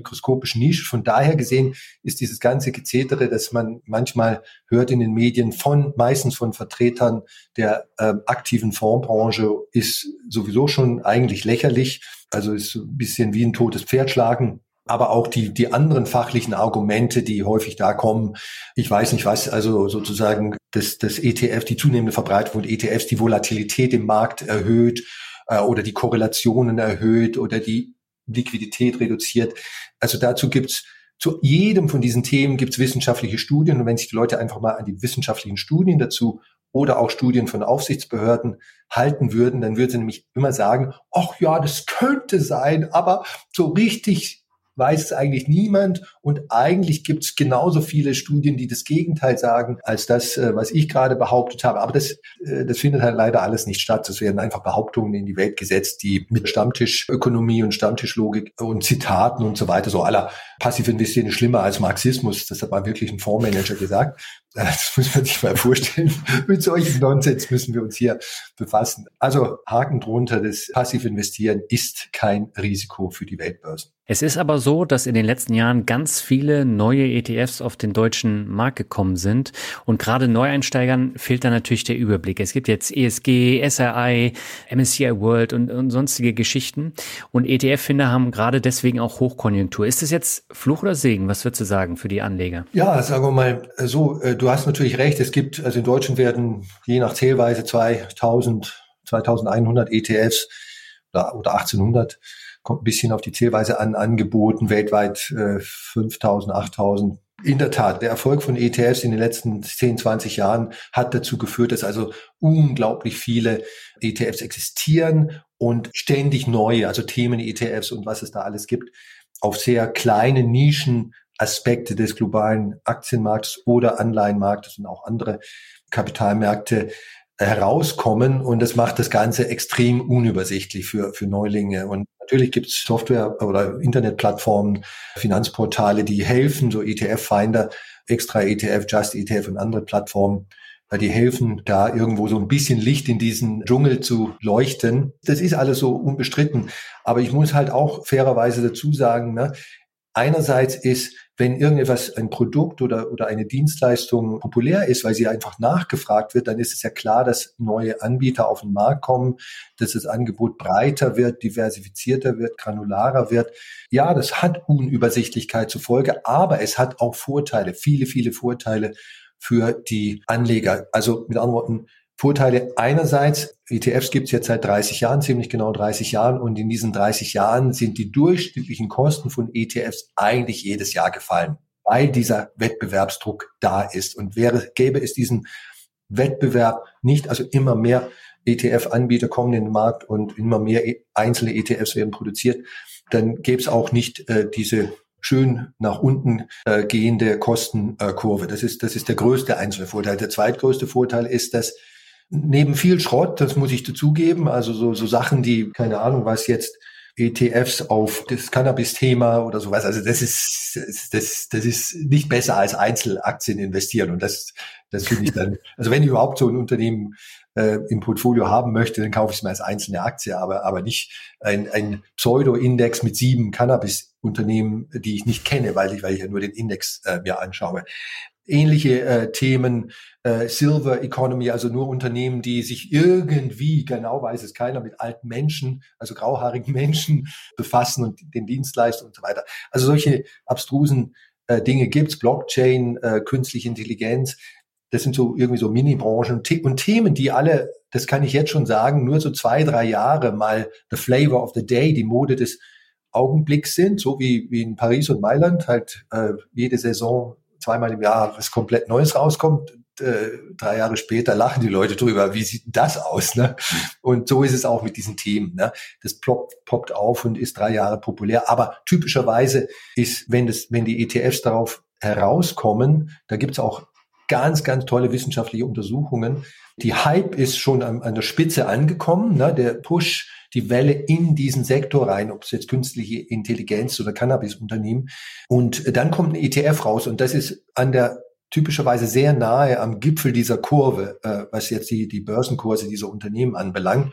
Von daher gesehen ist dieses ganze Gezetere, das man manchmal hört in den Medien, meistens von Vertretern der aktiven Fondsbranche, ist sowieso schon eigentlich lächerlich. Also ist so ein bisschen wie ein totes Pferd schlagen. Aber auch die anderen fachlichen Argumente, die häufig da kommen, ich weiß nicht was, also sozusagen das ETF, die zunehmende Verbreitung von ETFs, die Volatilität im Markt erhöht oder die Korrelationen erhöht oder die Liquidität reduziert. Also dazu gibt's zu jedem von diesen Themen gibt's wissenschaftliche Studien. Und wenn sich die Leute einfach mal an die wissenschaftlichen Studien dazu oder auch Studien von Aufsichtsbehörden halten würden, dann würden sie nämlich immer sagen, ach ja, das könnte sein, aber so richtig weiß es eigentlich niemand. Und eigentlich gibt es genauso viele Studien, die das Gegenteil sagen, als das, was ich gerade behauptet habe. Aber das findet halt leider alles nicht statt. Es werden einfach Behauptungen in die Welt gesetzt, die mit Stammtischökonomie und Stammtischlogik und Zitaten und so weiter, so aller passiv investieren ist schlimmer als Marxismus. Das hat mal wirklich ein Fondsmanager gesagt. Das muss man sich mal vorstellen. Mit solchen Nonsens müssen wir uns hier befassen. Also Haken drunter, das passiv Investieren ist kein Risiko für die Weltbörsen. Es ist aber so, dass in den letzten Jahren ganz viele neue ETFs auf den deutschen Markt gekommen sind und gerade Neueinsteigern fehlt da natürlich der Überblick. Es gibt jetzt ESG, SRI, MSCI World und sonstige Geschichten und ETF-Finder haben gerade deswegen auch Hochkonjunktur. Ist das jetzt Fluch oder Segen? Was würdest du sagen für die Anleger? Ja, sagen wir mal so, du hast natürlich recht, es gibt, also in Deutschland werden je nach Zählweise 2100 ETFs oder 1800, kommt ein bisschen auf die Zählweise an, angeboten, weltweit 5.000, 8.000. In der Tat, der Erfolg von ETFs in den letzten 10, 20 Jahren hat dazu geführt, dass also unglaublich viele ETFs existieren und ständig neue, also Themen-ETFs und was es da alles gibt, auf sehr kleine Nischenaspekte des globalen Aktienmarkts oder Anleihenmarktes und auch andere Kapitalmärkte herauskommen und das macht das Ganze extrem unübersichtlich für Neulinge. Und natürlich gibt es Software- oder Internetplattformen, Finanzportale, die helfen, so ETF-Finder, Extra ETF, Just ETF und andere Plattformen, die helfen, da irgendwo so ein bisschen Licht in diesen Dschungel zu leuchten. Das ist alles so unbestritten. Aber ich muss halt auch fairerweise dazu sagen, ne, einerseits ist, wenn irgendetwas, ein Produkt oder eine Dienstleistung populär ist, weil sie einfach nachgefragt wird, dann ist es ja klar, dass neue Anbieter auf den Markt kommen, dass das Angebot breiter wird, diversifizierter wird, granularer wird. Ja, das hat Unübersichtlichkeit zur Folge, aber es hat auch Vorteile, viele, viele Vorteile für die Anleger. Also mit anderen Worten, Vorteile einerseits, ETFs gibt es jetzt seit 30 Jahren, ziemlich genau 30 Jahren. Und in diesen 30 Jahren sind die durchschnittlichen Kosten von ETFs eigentlich jedes Jahr gefallen, weil dieser Wettbewerbsdruck da ist. Und gäbe es diesen Wettbewerb nicht, also immer mehr ETF-Anbieter kommen in den Markt und immer mehr einzelne ETFs werden produziert, dann gäbe es auch nicht diese schön nach unten gehende Kostenkurve. Das ist der größte einzelne Vorteil. Der zweitgrößte Vorteil ist, dass neben viel Schrott, das muss ich dazugeben, also so Sachen, die, keine Ahnung, was jetzt ETFs auf das Cannabis-Thema oder sowas, also das ist nicht besser als Einzelaktien investieren und das finde ich dann, also wenn ich überhaupt so ein Unternehmen im Portfolio haben möchte, dann kaufe ich es mir als einzelne Aktie, aber nicht ein Pseudo-Index mit 7 Cannabis-Unternehmen, die ich nicht kenne, weil ich ja nur den Index mir anschaue. Ähnliche Themen, Silver Economy, also nur Unternehmen, die sich irgendwie, genau weiß es keiner, mit alten Menschen, also grauhaarigen Menschen befassen und den Dienstleistungen und so weiter. Also solche abstrusen Dinge gibt's, Blockchain, künstliche Intelligenz, das sind so irgendwie so Mini-Branchen und Themen, die alle, das kann ich jetzt schon sagen, nur so 2, 3 Jahre mal the flavor of the day, die Mode des Augenblicks sind, so wie in Paris und Mailand halt jede Saison 2-mal im Jahr was komplett Neues rauskommt. 3 Jahre später lachen die Leute drüber, wie sieht denn das aus? Ne? Und so ist es auch mit diesen Themen. Ne? Das poppt auf und ist 3 Jahre populär. Aber typischerweise ist, wenn die ETFs darauf herauskommen, da gibt's auch ganz, ganz tolle wissenschaftliche Untersuchungen. Die Hype ist schon an der Spitze angekommen, ne? Der Push, die Welle in diesen Sektor rein, ob es jetzt künstliche Intelligenz oder Cannabis-Unternehmen. Und dann kommt ein ETF raus und das ist typischerweise sehr nahe am Gipfel dieser Kurve, was jetzt die Börsenkurse dieser Unternehmen anbelangt.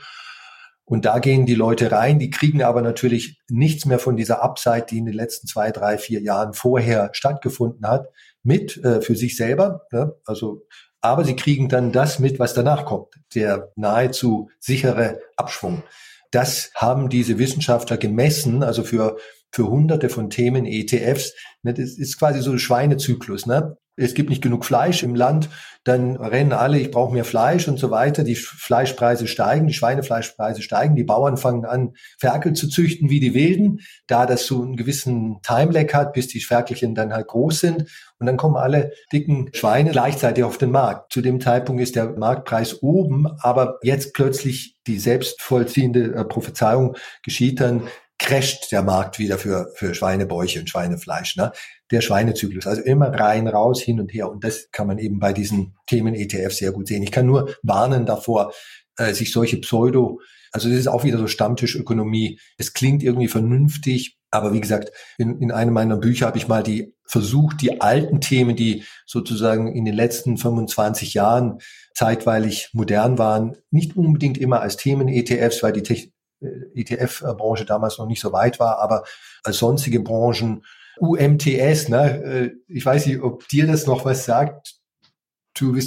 Und da gehen die Leute rein, die kriegen aber natürlich nichts mehr von dieser Upside, die in den letzten 2, 3, 4 Jahren vorher stattgefunden hat, mit für sich selber. Ne? Aber sie kriegen dann das mit, was danach kommt, der nahezu sichere Abschwung. Das haben diese Wissenschaftler gemessen, also für hunderte von Themen ETFs. Ne? Das ist quasi so ein Schweinezyklus. Ne? Es gibt nicht genug Fleisch im Land, dann rennen alle, ich brauche mehr Fleisch und so weiter. Die Fleischpreise steigen, die Schweinefleischpreise steigen, die Bauern fangen an, Ferkel zu züchten wie die Wilden, da das so einen gewissen Time-Lag hat, bis die Ferkelchen dann halt groß sind. Und dann kommen alle dicken Schweine gleichzeitig auf den Markt. Zu dem Zeitpunkt ist der Marktpreis oben, aber jetzt plötzlich die selbstvollziehende Prophezeiung geschieht dann, crasht der Markt wieder für Schweinebäuche und Schweinefleisch, ne? Der Schweinezyklus, also immer rein, raus, hin und her. Und das kann man eben bei diesen Themen ETF sehr gut sehen. Ich kann nur warnen davor, sich solche also das ist auch wieder so Stammtischökonomie. Es klingt irgendwie vernünftig, aber wie gesagt, in einem meiner Bücher habe ich mal versucht, die alten Themen, die sozusagen in den letzten 25 Jahren zeitweilig modern waren, nicht unbedingt immer als Themen-ETFs, weil die ETF-Branche damals noch nicht so weit war, aber als sonstige Branchen, UMTS, ne? Ich weiß nicht, ob dir das noch was sagt. Du bist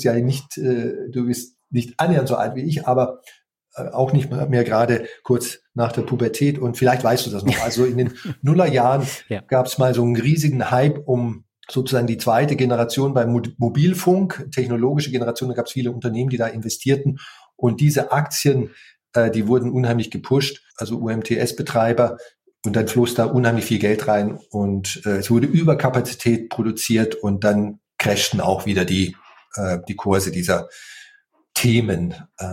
nicht annähernd so alt wie ich, aber auch nicht mehr gerade kurz nach der Pubertät und vielleicht weißt du das noch. Also in den Nullerjahren gab es mal so einen riesigen Hype um sozusagen die zweite Generation beim Mobilfunk, technologische Generation. Da gab es viele Unternehmen, die da investierten und diese Aktien, die wurden unheimlich gepusht, also UMTS-Betreiber. Und dann floss da unheimlich viel Geld rein und es wurde Überkapazität produziert und dann crashten auch wieder die Kurse dieser Themen.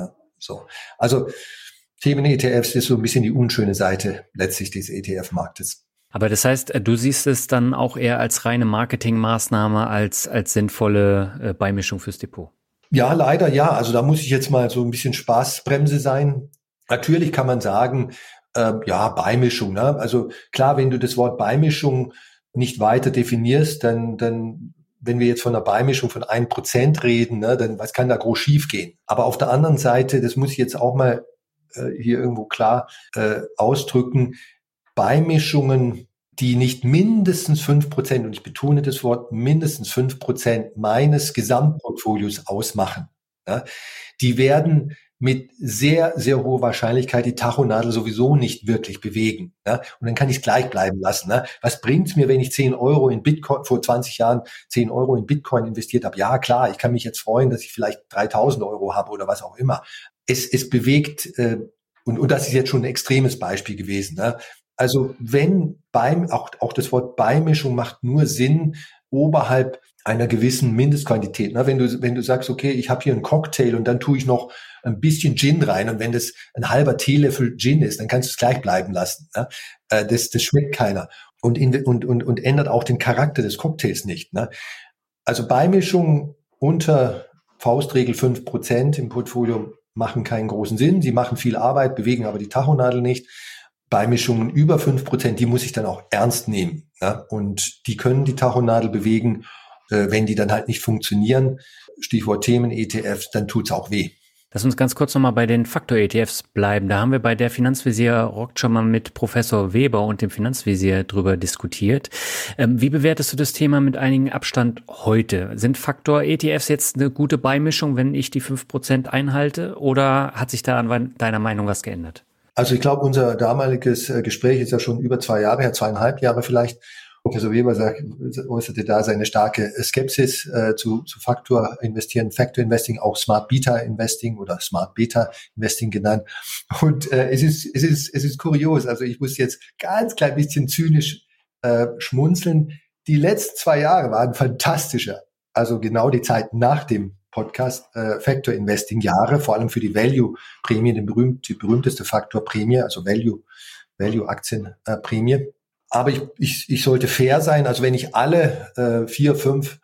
Also Themen-ETFs ist so ein bisschen die unschöne Seite letztlich des ETF-Marktes. Aber das heißt, du siehst es dann auch eher als reine Marketingmaßnahme als sinnvolle Beimischung fürs Depot? Ja, leider ja. Also da muss ich jetzt mal so ein bisschen Spaßbremse sein. Natürlich kann man sagen, Beimischung. Ne? Also klar, wenn du das Wort Beimischung nicht weiter definierst, dann wenn wir jetzt von einer Beimischung von 1% reden, ne, dann was kann da groß schief gehen? Aber auf der anderen Seite, das muss ich jetzt auch mal hier irgendwo klar ausdrücken, Beimischungen, die nicht mindestens 5%, und ich betone das Wort mindestens 5% meines Gesamtportfolios ausmachen, ja, die werden mit sehr, sehr hoher Wahrscheinlichkeit die Tachonadel sowieso nicht wirklich bewegen. Ja? Und dann kann ich es gleich bleiben lassen. Ne? Was bringt es mir, wenn ich 10 Euro in Bitcoin, vor 20 Jahren 10 Euro in Bitcoin investiert habe? Ja, klar, ich kann mich jetzt freuen, dass ich vielleicht 3.000 Euro habe oder was auch immer. Es bewegt, und das ist jetzt schon ein extremes Beispiel gewesen. Ne? Also wenn auch das Wort Beimischung macht nur Sinn oberhalb einer gewissen Mindestquantität. Ne? Wenn du sagst, okay, ich habe hier einen Cocktail und dann tue ich noch ein bisschen Gin rein und wenn das ein halber Teelöffel Gin ist, dann kannst du es gleich bleiben lassen. Ne? Das schmeckt keiner und ändert auch den Charakter des Cocktails nicht. Ne? Also Beimischungen unter Faustregel 5% im Portfolio machen keinen großen Sinn. Sie machen viel Arbeit, bewegen aber die Tachonadel nicht. Beimischungen über 5%, die muss ich dann auch ernst nehmen. Ne? Und die können die Tachonadel bewegen. Wenn die dann halt nicht funktionieren, Stichwort Themen-ETFs, dann tut's auch weh. Lass uns ganz kurz nochmal bei den Faktor-ETFs bleiben. Da haben wir bei der Finanzvisier Rockt schon mal mit Professor Weber und dem Finanzvisier drüber diskutiert. Wie bewertest du das Thema mit einigem Abstand heute? Sind Faktor-ETFs jetzt eine gute Beimischung, wenn ich die 5% einhalte? Oder hat sich da an deiner Meinung was geändert? Also ich glaube, unser damaliges Gespräch ist ja schon über 2 Jahre her, 2,5 Jahre vielleicht. Professor Weber äußerte da seine starke Skepsis zu Faktor investieren, Factor Investing, auch Smart Beta Investing oder Smart Beta Investing genannt. Und es ist kurios. Also ich muss jetzt ganz klein bisschen zynisch schmunzeln. Die letzten 2 Jahre waren fantastischer. Also genau die Zeit nach dem Podcast, Factor Investing Jahre, vor allem für die Value-Prämie, die berühmteste Faktorprämie, also Value-Aktienprämie. Aber ich sollte fair sein, also wenn ich alle 4, 5,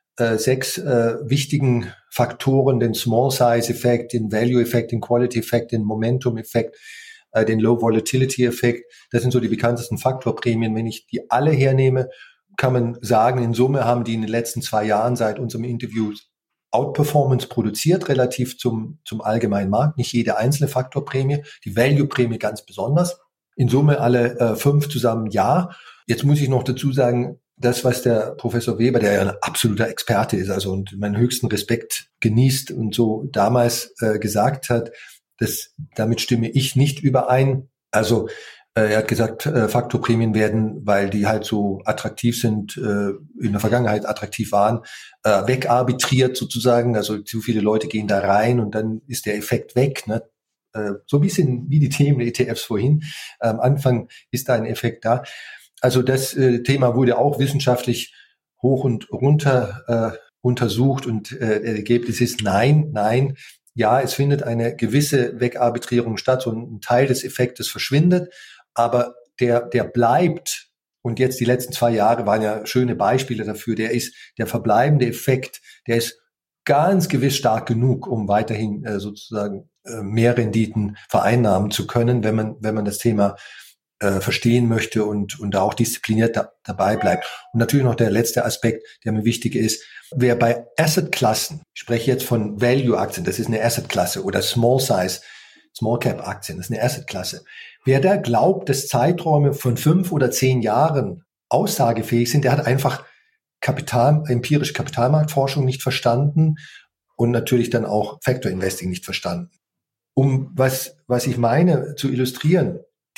6 wichtigen Faktoren, den Small-Size-Effekt, den Value-Effekt, den Quality-Effekt, den Momentum-Effekt, den Low-Volatility-Effekt, das sind so die bekanntesten Faktorprämien. Wenn ich die alle hernehme, kann man sagen, in Summe haben die in den letzten 2 Jahren seit unserem Interview Outperformance produziert, relativ zum allgemeinen Markt. Nicht jede einzelne Faktorprämie, die Value-Prämie ganz besonders. In Summe alle 5 zusammen ja. Jetzt muss ich noch dazu sagen, das, was der Professor Weber, der ja ein absoluter Experte ist, also und meinen höchsten Respekt genießt und so damals gesagt hat, damit stimme ich nicht überein. Also er hat gesagt, Faktorprämien werden, weil die halt so attraktiv sind, in der Vergangenheit attraktiv waren, wegarbitriert sozusagen. Also zu viele Leute gehen da rein und dann ist der Effekt weg, ne? So ein bisschen wie die Themen der ETFs vorhin. Am Anfang ist da ein Effekt da. Also das Thema wurde auch wissenschaftlich hoch und runter untersucht und das Ergebnis ist nein. Ja, es findet eine gewisse Wegarbitrierung statt, so ein Teil des Effektes verschwindet, aber der bleibt. Und jetzt die letzten 2 Jahre waren ja schöne Beispiele dafür. Der verbleibende Effekt, der ist ganz gewiss stark genug, um weiterhin sozusagen mehr Renditen vereinnahmen zu können, wenn man das Thema verstehen möchte und da auch diszipliniert dabei bleibt. Und natürlich noch der letzte Aspekt, der mir wichtig ist. Wer bei Assetklassen, ich spreche jetzt von Value-Aktien, das ist eine Assetklasse, oder Small-Cap-Aktien, das ist eine Assetklasse. Wer da glaubt, dass Zeiträume von 5 oder 10 Jahren aussagefähig sind, der hat einfach empirische Kapitalmarktforschung nicht verstanden und natürlich dann auch Factor Investing nicht verstanden. Um was ich meine zu illustrieren,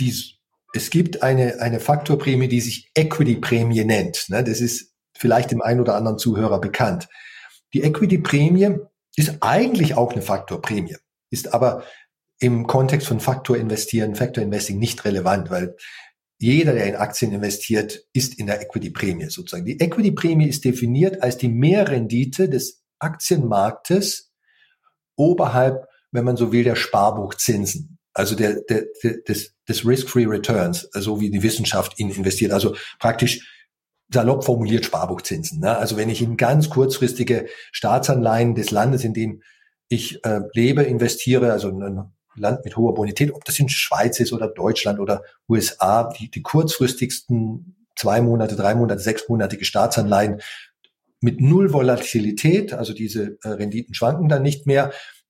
es gibt eine Faktorprämie, die sich Equity-Prämie nennt. Das ist vielleicht dem einen oder anderen Zuhörer bekannt. Die Equity-Prämie ist eigentlich auch eine Faktorprämie, ist aber im Kontext von Factor Investing nicht relevant, weil jeder, der in Aktien investiert, ist in der Equity-Prämie sozusagen. Die Equity-Prämie ist definiert als die Mehrrendite des Aktienmarktes oberhalb, wenn man so will, der Sparbuchzinsen. Also des Risk-Free Returns, so wie die Wissenschaft ihn investiert. Also praktisch salopp formuliert Sparbuchzinsen. Ne? Also wenn ich in ganz kurzfristige Staatsanleihen des Landes, in dem ich lebe, investiere, also ein Land mit hoher Bonität, ob das in Schweiz ist oder Deutschland oder USA, die kurzfristigsten 2 Monate, 3 Monate, 6-monatige Staatsanleihen mit 0 Volatilität, also diese Renditen schwanken dann nicht mehr,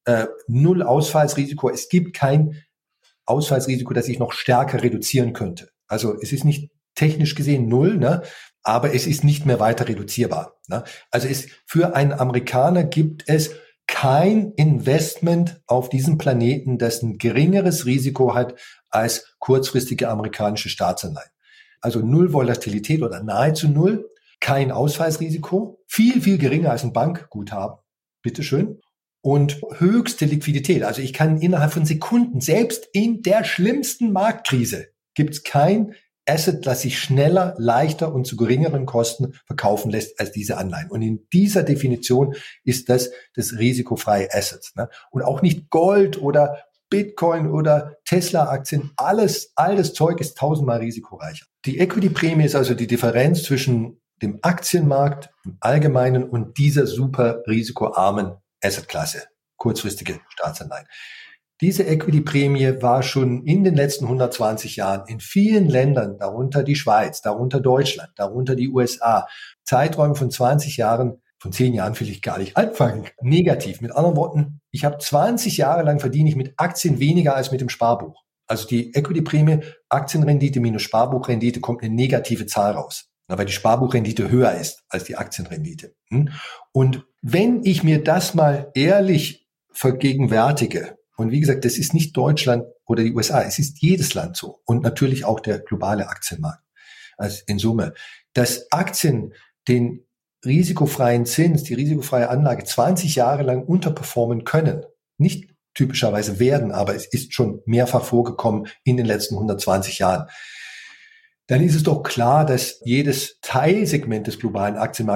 0 Ausfallsrisiko. Es gibt kein Ausfallsrisiko, das ich noch stärker reduzieren könnte. Also es ist nicht technisch gesehen 0, ne? Aber es ist nicht mehr weiter reduzierbar. Ne? Also für einen Amerikaner gibt es kein Investment auf diesem Planeten, das ein geringeres Risiko hat als kurzfristige amerikanische Staatsanleihen. Also 0 Volatilität oder nahezu 0, kein Ausfallsrisiko, viel, viel geringer als ein Bankguthaben. Bitteschön. Und höchste Liquidität. Also ich kann innerhalb von Sekunden, selbst in der schlimmsten Marktkrise, gibt es kein Asset, das sich schneller, leichter und zu geringeren Kosten verkaufen lässt als diese Anleihen. Und in dieser Definition ist das risikofreie Asset. Ne? Und auch nicht Gold oder Bitcoin oder Tesla-Aktien. All das Zeug ist 1000-mal risikoreicher. Die Equity-Prämie ist also die Differenz zwischen dem Aktienmarkt im Allgemeinen und dieser super risikoarmen Assetklasse, kurzfristige Staatsanleihen. Diese Equity-Prämie war schon in den letzten 120 Jahren in vielen Ländern, darunter die Schweiz, darunter Deutschland, darunter die USA, Zeiträume von 20 Jahren, von 10 Jahren will ich gar nicht anfangen, negativ. Mit anderen Worten, ich habe 20 Jahre lang verdiene ich mit Aktien weniger als mit dem Sparbuch. Also die Equity-Prämie, Aktienrendite minus Sparbuchrendite, kommt eine negative Zahl raus, weil die Sparbuchrendite höher ist als die Aktienrendite. Und wenn ich mir das mal ehrlich vergegenwärtige, und wie gesagt, das ist nicht Deutschland oder die USA, es ist jedes Land so und natürlich auch der globale Aktienmarkt. Also in Summe, dass Aktien den risikofreien Zins, die risikofreie Anlage 20 Jahre lang unterperformen können, nicht typischerweise werden, aber es ist schon mehrfach vorgekommen in den letzten 120 Jahren, dann ist es doch klar, dass jedes Teilsegment des globalen Aktienmarkts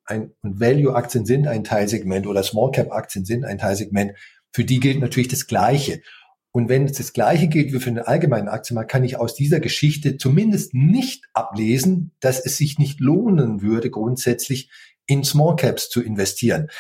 und Value-Aktien sind ein Teilsegment oder Small-Cap-Aktien sind ein Teilsegment, für die gilt natürlich das Gleiche. Und wenn es das Gleiche gilt wie für den allgemeinen Aktienmarkt, kann ich aus dieser Geschichte zumindest nicht ablesen, dass es sich nicht lohnen würde, grundsätzlich in Small Caps zu investieren.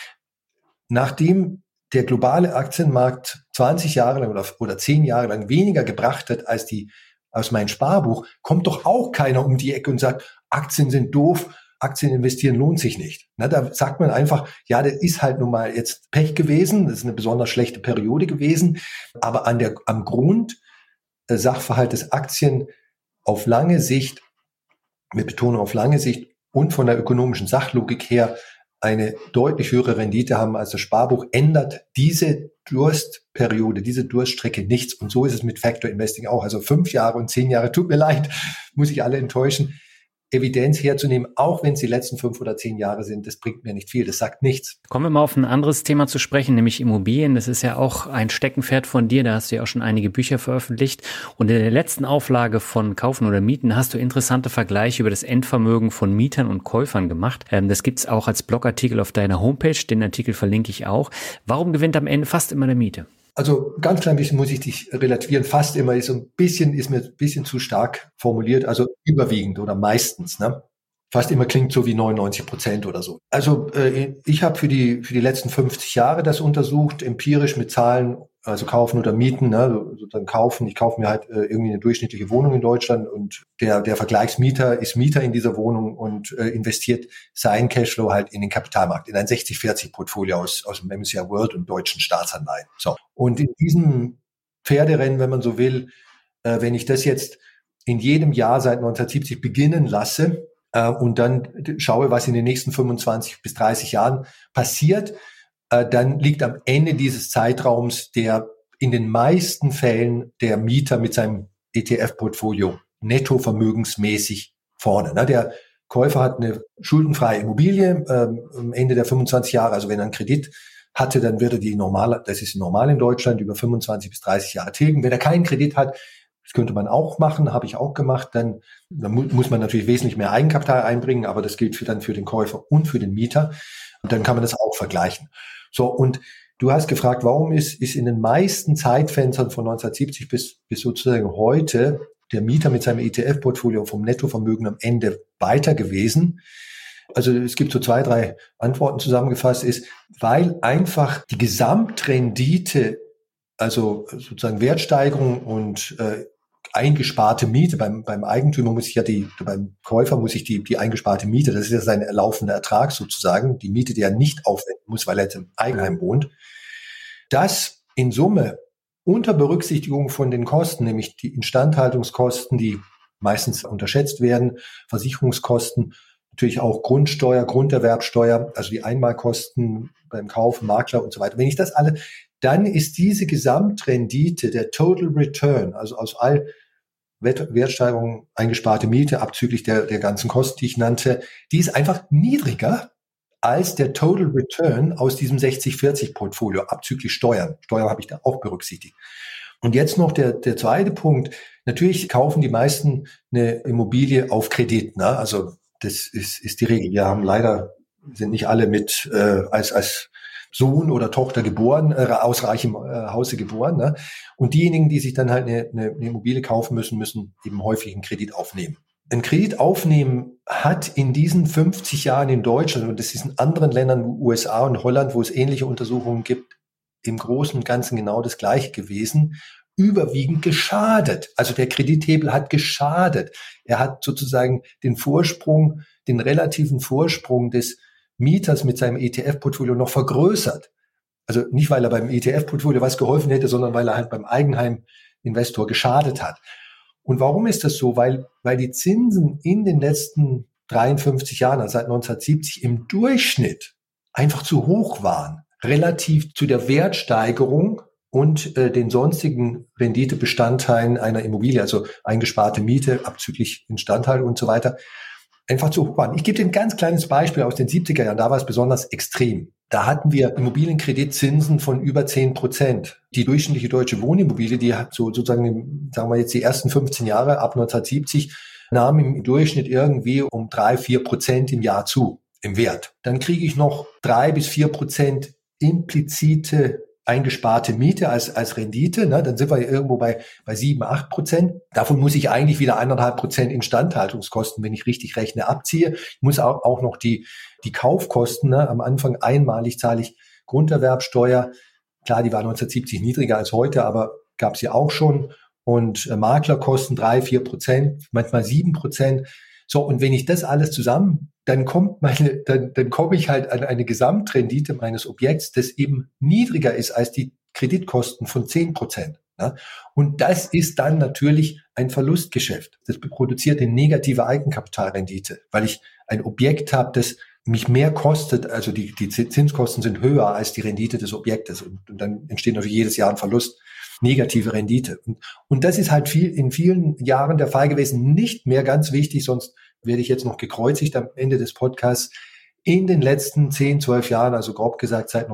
Nachdem der globale Aktienmarkt 20 Jahre lang oder 10 Jahre lang weniger gebracht hat als mein Sparbuch, kommt doch auch keiner um die Ecke und sagt, Aktien sind doof, Aktien investieren lohnt sich nicht. Na, da sagt man einfach, ja, das ist halt nun mal jetzt Pech gewesen, das ist eine besonders schlechte Periode gewesen, aber am Grund Sachverhalt des Aktien auf lange Sicht, mit Betonung auf lange Sicht und von der ökonomischen Sachlogik her eine deutlich höhere Rendite haben als das Sparbuch, ändert diese Durstperiode, diese Durststrecke nichts. Und so ist es mit Factor Investing auch. Also 5 Jahre und 10 Jahre, tut mir leid, muss ich alle enttäuschen, Evidenz herzunehmen, auch wenn es die letzten 5 oder 10 Jahre sind, das bringt mir nicht viel, das sagt nichts. Kommen wir mal auf ein anderes Thema zu sprechen, nämlich Immobilien. Das ist ja auch ein Steckenpferd von dir, da hast du ja auch schon einige Bücher veröffentlicht. Und in der letzten Auflage von Kaufen oder Mieten hast du interessante Vergleiche über das Endvermögen von Mietern und Käufern gemacht. Das gibt's auch als Blogartikel auf deiner Homepage, den Artikel verlinke ich auch. Warum gewinnt am Ende fast immer der Mieter? Also ganz klein bisschen muss ich dich relativieren. Fast immer ist mir ein bisschen zu stark formuliert. Also überwiegend oder meistens. Ne? Fast immer klingt so wie 99% oder so. Also ich habe für die letzten 50 Jahre das untersucht, empirisch mit Zahlen, also kaufen oder mieten. Ne? Sozusagen kaufen. Ich kaufe mir halt irgendwie eine durchschnittliche Wohnung in Deutschland und der Vergleichsmieter ist Mieter in dieser Wohnung und investiert seinen Cashflow halt in den Kapitalmarkt, in ein 60-40-Portfolio aus dem MSCI World und deutschen Staatsanleihen. So. Und in diesem Pferderennen, wenn man so will, wenn ich das jetzt in jedem Jahr seit 1970 beginnen lasse und dann schaue, was in den nächsten 25 bis 30 Jahren passiert, dann liegt am Ende dieses Zeitraums der in den meisten Fällen der Mieter mit seinem ETF-Portfolio netto vermögensmäßig vorne. Na, der Käufer hat eine schuldenfreie Immobilie am Ende der 25 Jahre, also wenn er einen Kredit hatte, dann wird er das ist normal in Deutschland, über 25 bis 30 Jahre tilgen. Wenn er keinen Kredit hat, das könnte man auch machen, habe ich auch gemacht, dann muss man natürlich wesentlich mehr Eigenkapital einbringen, aber das gilt dann für den Käufer und für den Mieter. Und dann kann man das auch vergleichen. So, und du hast gefragt, warum ist in den meisten Zeitfenstern von 1970 bis sozusagen heute der Mieter mit seinem ETF-Portfolio vom Nettovermögen am Ende weiter gewesen? Also es gibt so 2, 3 Antworten zusammengefasst, ist, weil einfach die Gesamtrendite, also sozusagen Wertsteigerung und eingesparte Miete, beim Eigentümer beim Käufer muss ich die eingesparte Miete, das ist ja sein laufender Ertrag sozusagen, die Miete, die er nicht aufwenden muss, weil er jetzt im Eigenheim wohnt, das in Summe unter Berücksichtigung von den Kosten, nämlich die Instandhaltungskosten, die meistens unterschätzt werden, Versicherungskosten, natürlich auch Grundsteuer, Grunderwerbsteuer, also die Einmalkosten beim Kauf, Makler und so weiter. Wenn ich das alle, dann ist diese Gesamtrendite, der Total Return, also aus all Wertsteigerung, eingesparte Miete, abzüglich der ganzen Kosten, die ich nannte, die ist einfach niedriger als der Total Return aus diesem 60-40-Portfolio, abzüglich Steuern. Steuern habe ich da auch berücksichtigt. Und jetzt noch der zweite Punkt. Natürlich kaufen die meisten eine Immobilie auf Kredit. Ne? Also das ist die Regel. Sind nicht alle mit als Sohn oder Tochter geboren, aus reichem Hause geboren. Ne? Und diejenigen, die sich dann halt eine Immobilie kaufen müssen eben häufig einen Kredit aufnehmen. Ein Kredit aufnehmen hat in diesen 50 Jahren in Deutschland, und das ist in anderen Ländern, USA und Holland, wo es ähnliche Untersuchungen gibt, im Großen und Ganzen genau das Gleiche gewesen, überwiegend geschadet. Also der Kredithebel hat geschadet. Er hat sozusagen den relativen Vorsprung des Mieters mit seinem ETF-Portfolio noch vergrößert. Also nicht, weil er beim ETF-Portfolio was geholfen hätte, sondern weil er halt beim Eigenheim-Investor geschadet hat. Und warum ist das so? Weil die Zinsen in den letzten 53 Jahren, also seit 1970, im Durchschnitt einfach zu hoch waren, relativ zu der Wertsteigerung und den sonstigen Renditebestandteilen einer Immobilie, also eingesparte Miete, abzüglich Instandhaltung und so weiter, einfach zu hoch waren. Ich gebe dir ein ganz kleines Beispiel aus den 70er Jahren, da war es besonders extrem. Da hatten wir Immobilienkreditzinsen von über 10%. Die durchschnittliche deutsche Wohnimmobilie, die hat sozusagen, sagen wir jetzt die ersten 15 Jahre ab 1970, nahm im Durchschnitt irgendwie um 3-4% im Jahr zu. im Wert. Dann kriege ich noch 3-4% implizite eingesparte Miete als Rendite. Ne? Dann sind wir irgendwo bei 7-8%. Davon muss ich eigentlich wieder 1,5% Instandhaltungskosten, wenn ich richtig rechne, abziehe. Ich muss auch noch die Kaufkosten, ne? Am Anfang einmalig zahle ich Grunderwerbsteuer. Klar, die war 1970 niedriger als heute, aber gab es ja auch schon. Und Maklerkosten 3-4%, manchmal 7%. So, und wenn ich das alles zusammen, dann komme ich halt an eine Gesamtrendite meines Objekts, das eben niedriger ist als die Kreditkosten von 10%. Ne? Und das ist dann natürlich ein Verlustgeschäft. Das produziert eine negative Eigenkapitalrendite, weil ich ein Objekt habe, das mich mehr kostet, also die Zinskosten sind höher als die Rendite des Objektes. Und dann entsteht natürlich jedes Jahr ein Verlust, negative Rendite. Und das ist halt in vielen Jahren der Fall gewesen. Nicht mehr ganz wichtig, sonst werde ich jetzt noch gekreuzigt am Ende des Podcasts. In den letzten 10, 12 Jahren, also grob gesagt seit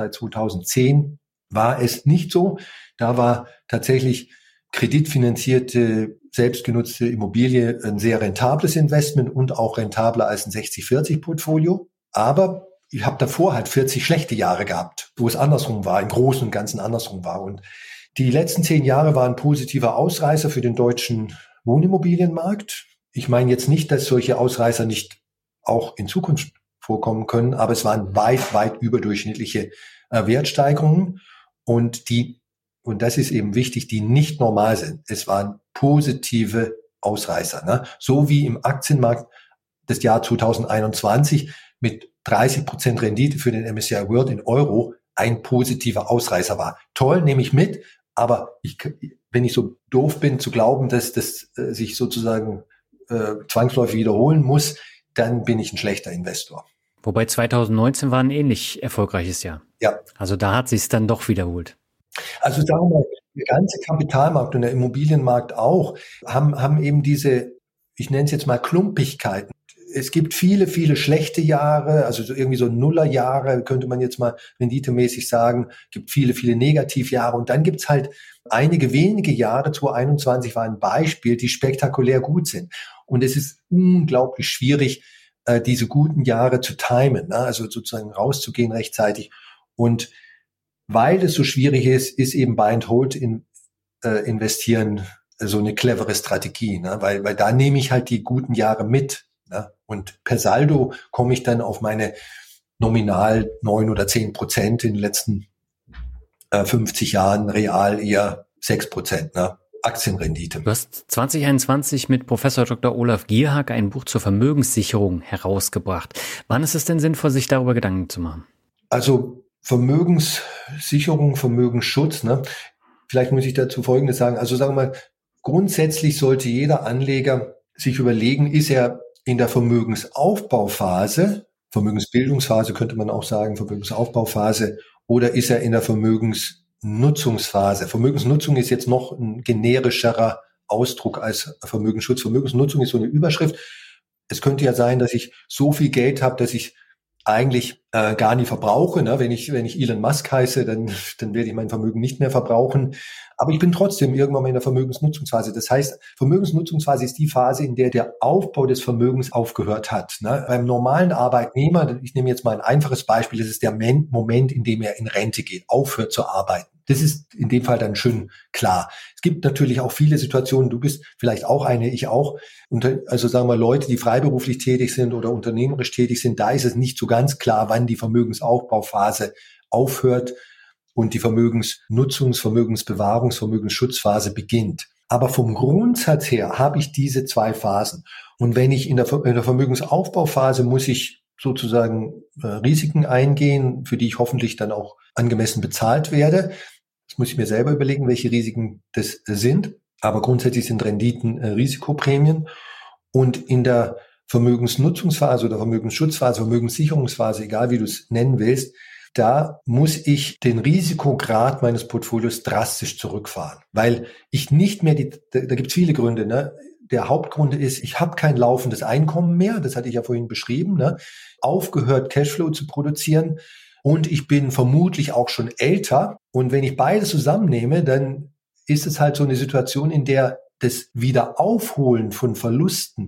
2010, war es nicht so. Da war tatsächlich kreditfinanzierte, selbstgenutzte Immobilie ein sehr rentables Investment und auch rentabler als ein 60-40-Portfolio. Aber ich habe davor halt 40 schlechte Jahre gehabt, wo es andersrum war, im Großen und Ganzen andersrum war. Und die letzten 10 Jahre waren ein positiver Ausreißer für den deutschen Wohnimmobilienmarkt. Ich meine jetzt nicht, dass solche Ausreißer nicht auch in Zukunft vorkommen können, aber es waren weit, weit überdurchschnittliche Wertsteigerungen und das ist eben wichtig, die nicht normal sind. Es waren positive Ausreißer, ne? So wie im Aktienmarkt des Jahr 2021 mit 30% Rendite für den MSCI World in Euro ein positiver Ausreißer war. Toll, nehme ich mit, aber wenn ich so doof bin zu glauben, dass das sich sozusagen zwangsläufig wiederholen muss, dann bin ich ein schlechter Investor. Wobei 2019 war ein ähnlich erfolgreiches Jahr. Ja. Also da hat sich es dann doch wiederholt. Also sagen wir mal, der ganze Kapitalmarkt und der Immobilienmarkt auch haben eben diese, ich nenne es jetzt mal Klumpigkeiten. Es gibt viele, viele schlechte Jahre, also irgendwie so Nullerjahre, könnte man jetzt mal renditemäßig sagen. Gibt viele, viele Negativjahre. Und dann gibt's halt einige wenige Jahre, 2021 war ein Beispiel, die spektakulär gut sind. Und es ist unglaublich schwierig, diese guten Jahre zu timen, ne? Also sozusagen rauszugehen rechtzeitig. Und weil es so schwierig ist eben Buy and Hold investieren so eine clevere Strategie, ne? Weil da nehme ich halt die guten Jahre mit. Und per Saldo komme ich dann auf meine nominal 9 oder 10% in den letzten 50 Jahren, real eher 6%, ne? Aktienrendite. Du hast 2021 mit Professor Dr. Olaf Gierhake ein Buch zur Vermögenssicherung herausgebracht. Wann ist es denn sinnvoll, sich darüber Gedanken zu machen? Also Vermögenssicherung, Vermögensschutz, ne? Vielleicht muss ich dazu Folgendes sagen. Also sagen wir mal, grundsätzlich sollte jeder Anleger sich überlegen, ist er in der Vermögensaufbauphase, Vermögensbildungsphase könnte man auch sagen, Vermögensaufbauphase, oder ist er in der Vermögensnutzungsphase? Vermögensnutzung ist jetzt noch ein generischerer Ausdruck als Vermögensschutz. Vermögensnutzung ist so eine Überschrift. Es könnte ja sein, dass ich so viel Geld habe, dass ich eigentlich gar nie verbrauche. Ne? Wenn ich Elon Musk heiße, dann werde ich mein Vermögen nicht mehr verbrauchen. Aber ich bin trotzdem irgendwann mal in der Vermögensnutzungsphase. Das heißt, Vermögensnutzungsphase ist die Phase, in der der Aufbau des Vermögens aufgehört hat. Ne? Beim normalen Arbeitnehmer, ich nehme jetzt mal ein einfaches Beispiel, das ist der Moment, in dem er in Rente geht, aufhört zu arbeiten. Das ist in dem Fall dann schön klar. Es gibt natürlich auch viele Situationen, du bist vielleicht auch eine, ich auch. Also sagen wir Leute, die freiberuflich tätig sind oder unternehmerisch tätig sind, da ist es nicht so ganz klar, wann die Vermögensaufbauphase aufhört und die Vermögensbewahrungs-, Vermögensschutzphase beginnt. Aber vom Grundsatz her habe ich diese zwei Phasen. Und wenn ich in der Vermögensaufbauphase muss ich sozusagen Risiken eingehen, für die ich hoffentlich dann auch angemessen bezahlt werde. Das muss ich mir selber überlegen, welche Risiken das sind. Aber grundsätzlich sind Renditen Risikoprämien. Und in der Vermögensnutzungsphase oder Vermögensschutzphase, Vermögenssicherungsphase, egal wie du es nennen willst, da muss ich den Risikograd meines Portfolios drastisch zurückfahren, weil ich nicht mehr da gibt es viele Gründe, ne? Der Hauptgrund ist, ich habe kein laufendes Einkommen mehr, das hatte ich ja vorhin beschrieben, ne? Aufgehört, Cashflow zu produzieren und ich bin vermutlich auch schon älter. Und wenn ich beides zusammennehme, dann ist es halt so eine Situation, in der das Wiederaufholen von Verlusten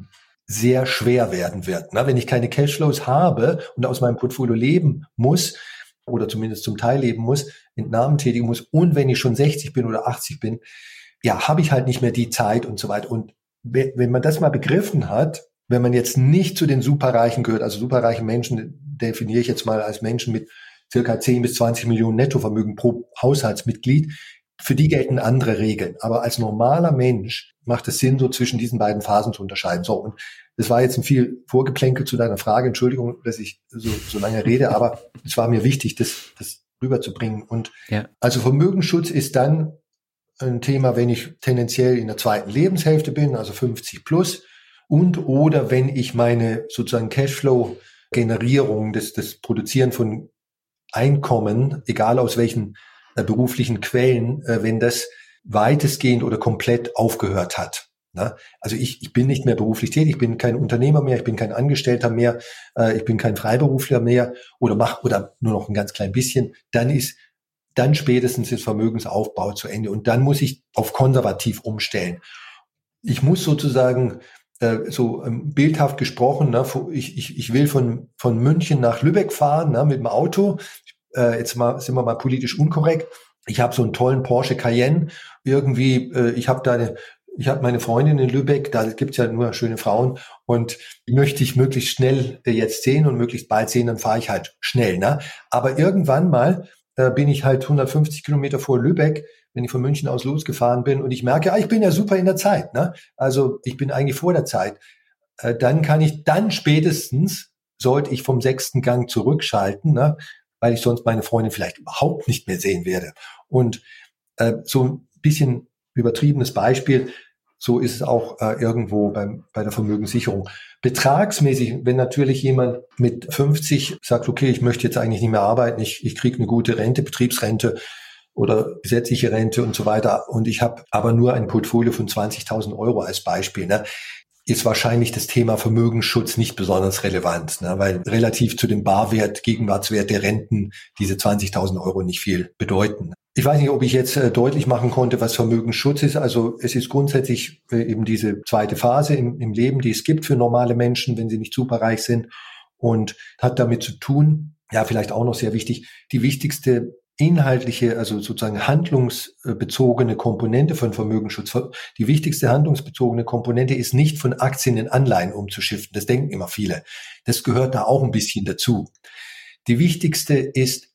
sehr schwer werden wird. Na, wenn ich keine Cashflows habe und aus meinem Portfolio leben muss oder zumindest zum Teil leben muss, Entnahmen tätigen muss und wenn ich schon 60 bin oder 80 bin, ja, habe ich halt nicht mehr die Zeit und so weiter. Und wenn man das mal begriffen hat, wenn man jetzt nicht zu den Superreichen gehört, also superreichen Menschen definiere ich jetzt mal als Menschen mit circa 10 bis 20 Millionen Nettovermögen pro Haushaltsmitglied, für die gelten andere Regeln. Aber als normaler Mensch macht es Sinn, so zwischen diesen beiden Phasen zu unterscheiden. So, und das war jetzt ein viel Vorgeplänkel zu deiner Frage. Entschuldigung, dass ich so lange rede, aber es war mir wichtig, das rüberzubringen. Und also Vermögensschutz ist dann ein Thema, wenn ich tendenziell in der zweiten Lebenshälfte bin, also 50 plus, und oder wenn ich meine sozusagen Cashflow-Generierung, das Produzieren von Einkommen, egal aus welchen beruflichen Quellen, wenn das weitestgehend oder komplett aufgehört hat. Na? Also ich bin nicht mehr beruflich tätig, ich bin kein Unternehmer mehr, ich bin kein Angestellter mehr, ich bin kein Freiberufler mehr oder nur noch ein ganz klein bisschen, dann spätestens ist Vermögensaufbau zu Ende und dann muss ich auf konservativ umstellen. Ich muss sozusagen bildhaft gesprochen, ich will von München nach Lübeck fahren mit dem Auto. Jetzt sind wir mal politisch unkorrekt. Ich habe so einen tollen Porsche Cayenne. Irgendwie, ich habe meine Freundin in Lübeck, da gibt's ja nur schöne Frauen und die möchte ich möglichst schnell jetzt sehen und möglichst bald sehen, dann fahre ich halt schnell. Ne? Aber irgendwann mal bin ich halt 150 Kilometer vor Lübeck, wenn ich von München aus losgefahren bin und ich merke, ich bin ja super in der Zeit. Ne? Also ich bin eigentlich vor der Zeit. Dann spätestens sollte ich vom 6. Gang zurückschalten, ne? Weil ich sonst meine Freundin vielleicht überhaupt nicht mehr sehen werde. Und so ein bisschen übertriebenes Beispiel, so ist es auch irgendwo bei der Vermögenssicherung. Betragsmäßig, wenn natürlich jemand mit 50 sagt, okay, ich möchte jetzt eigentlich nicht mehr arbeiten, ich kriege eine gute Rente, Betriebsrente oder gesetzliche Rente und so weiter und ich habe aber nur ein Portfolio von 20.000 Euro als Beispiel, ne? Ist wahrscheinlich das Thema Vermögensschutz nicht besonders relevant, ne? Weil relativ zu dem Barwert, Gegenwartswert der Renten diese 20.000 Euro nicht viel bedeuten. Ich weiß nicht, ob ich jetzt deutlich machen konnte, was Vermögensschutz ist. Also es ist grundsätzlich eben diese zweite Phase im Leben, die es gibt für normale Menschen, wenn sie nicht superreich sind und hat damit zu tun, ja vielleicht auch noch sehr wichtig, die wichtigste inhaltliche, also sozusagen handlungsbezogene Komponente von Vermögensschutz. Die wichtigste handlungsbezogene Komponente ist nicht von Aktien in Anleihen umzuschiften. Das denken immer viele. Das gehört da auch ein bisschen dazu. Die wichtigste ist,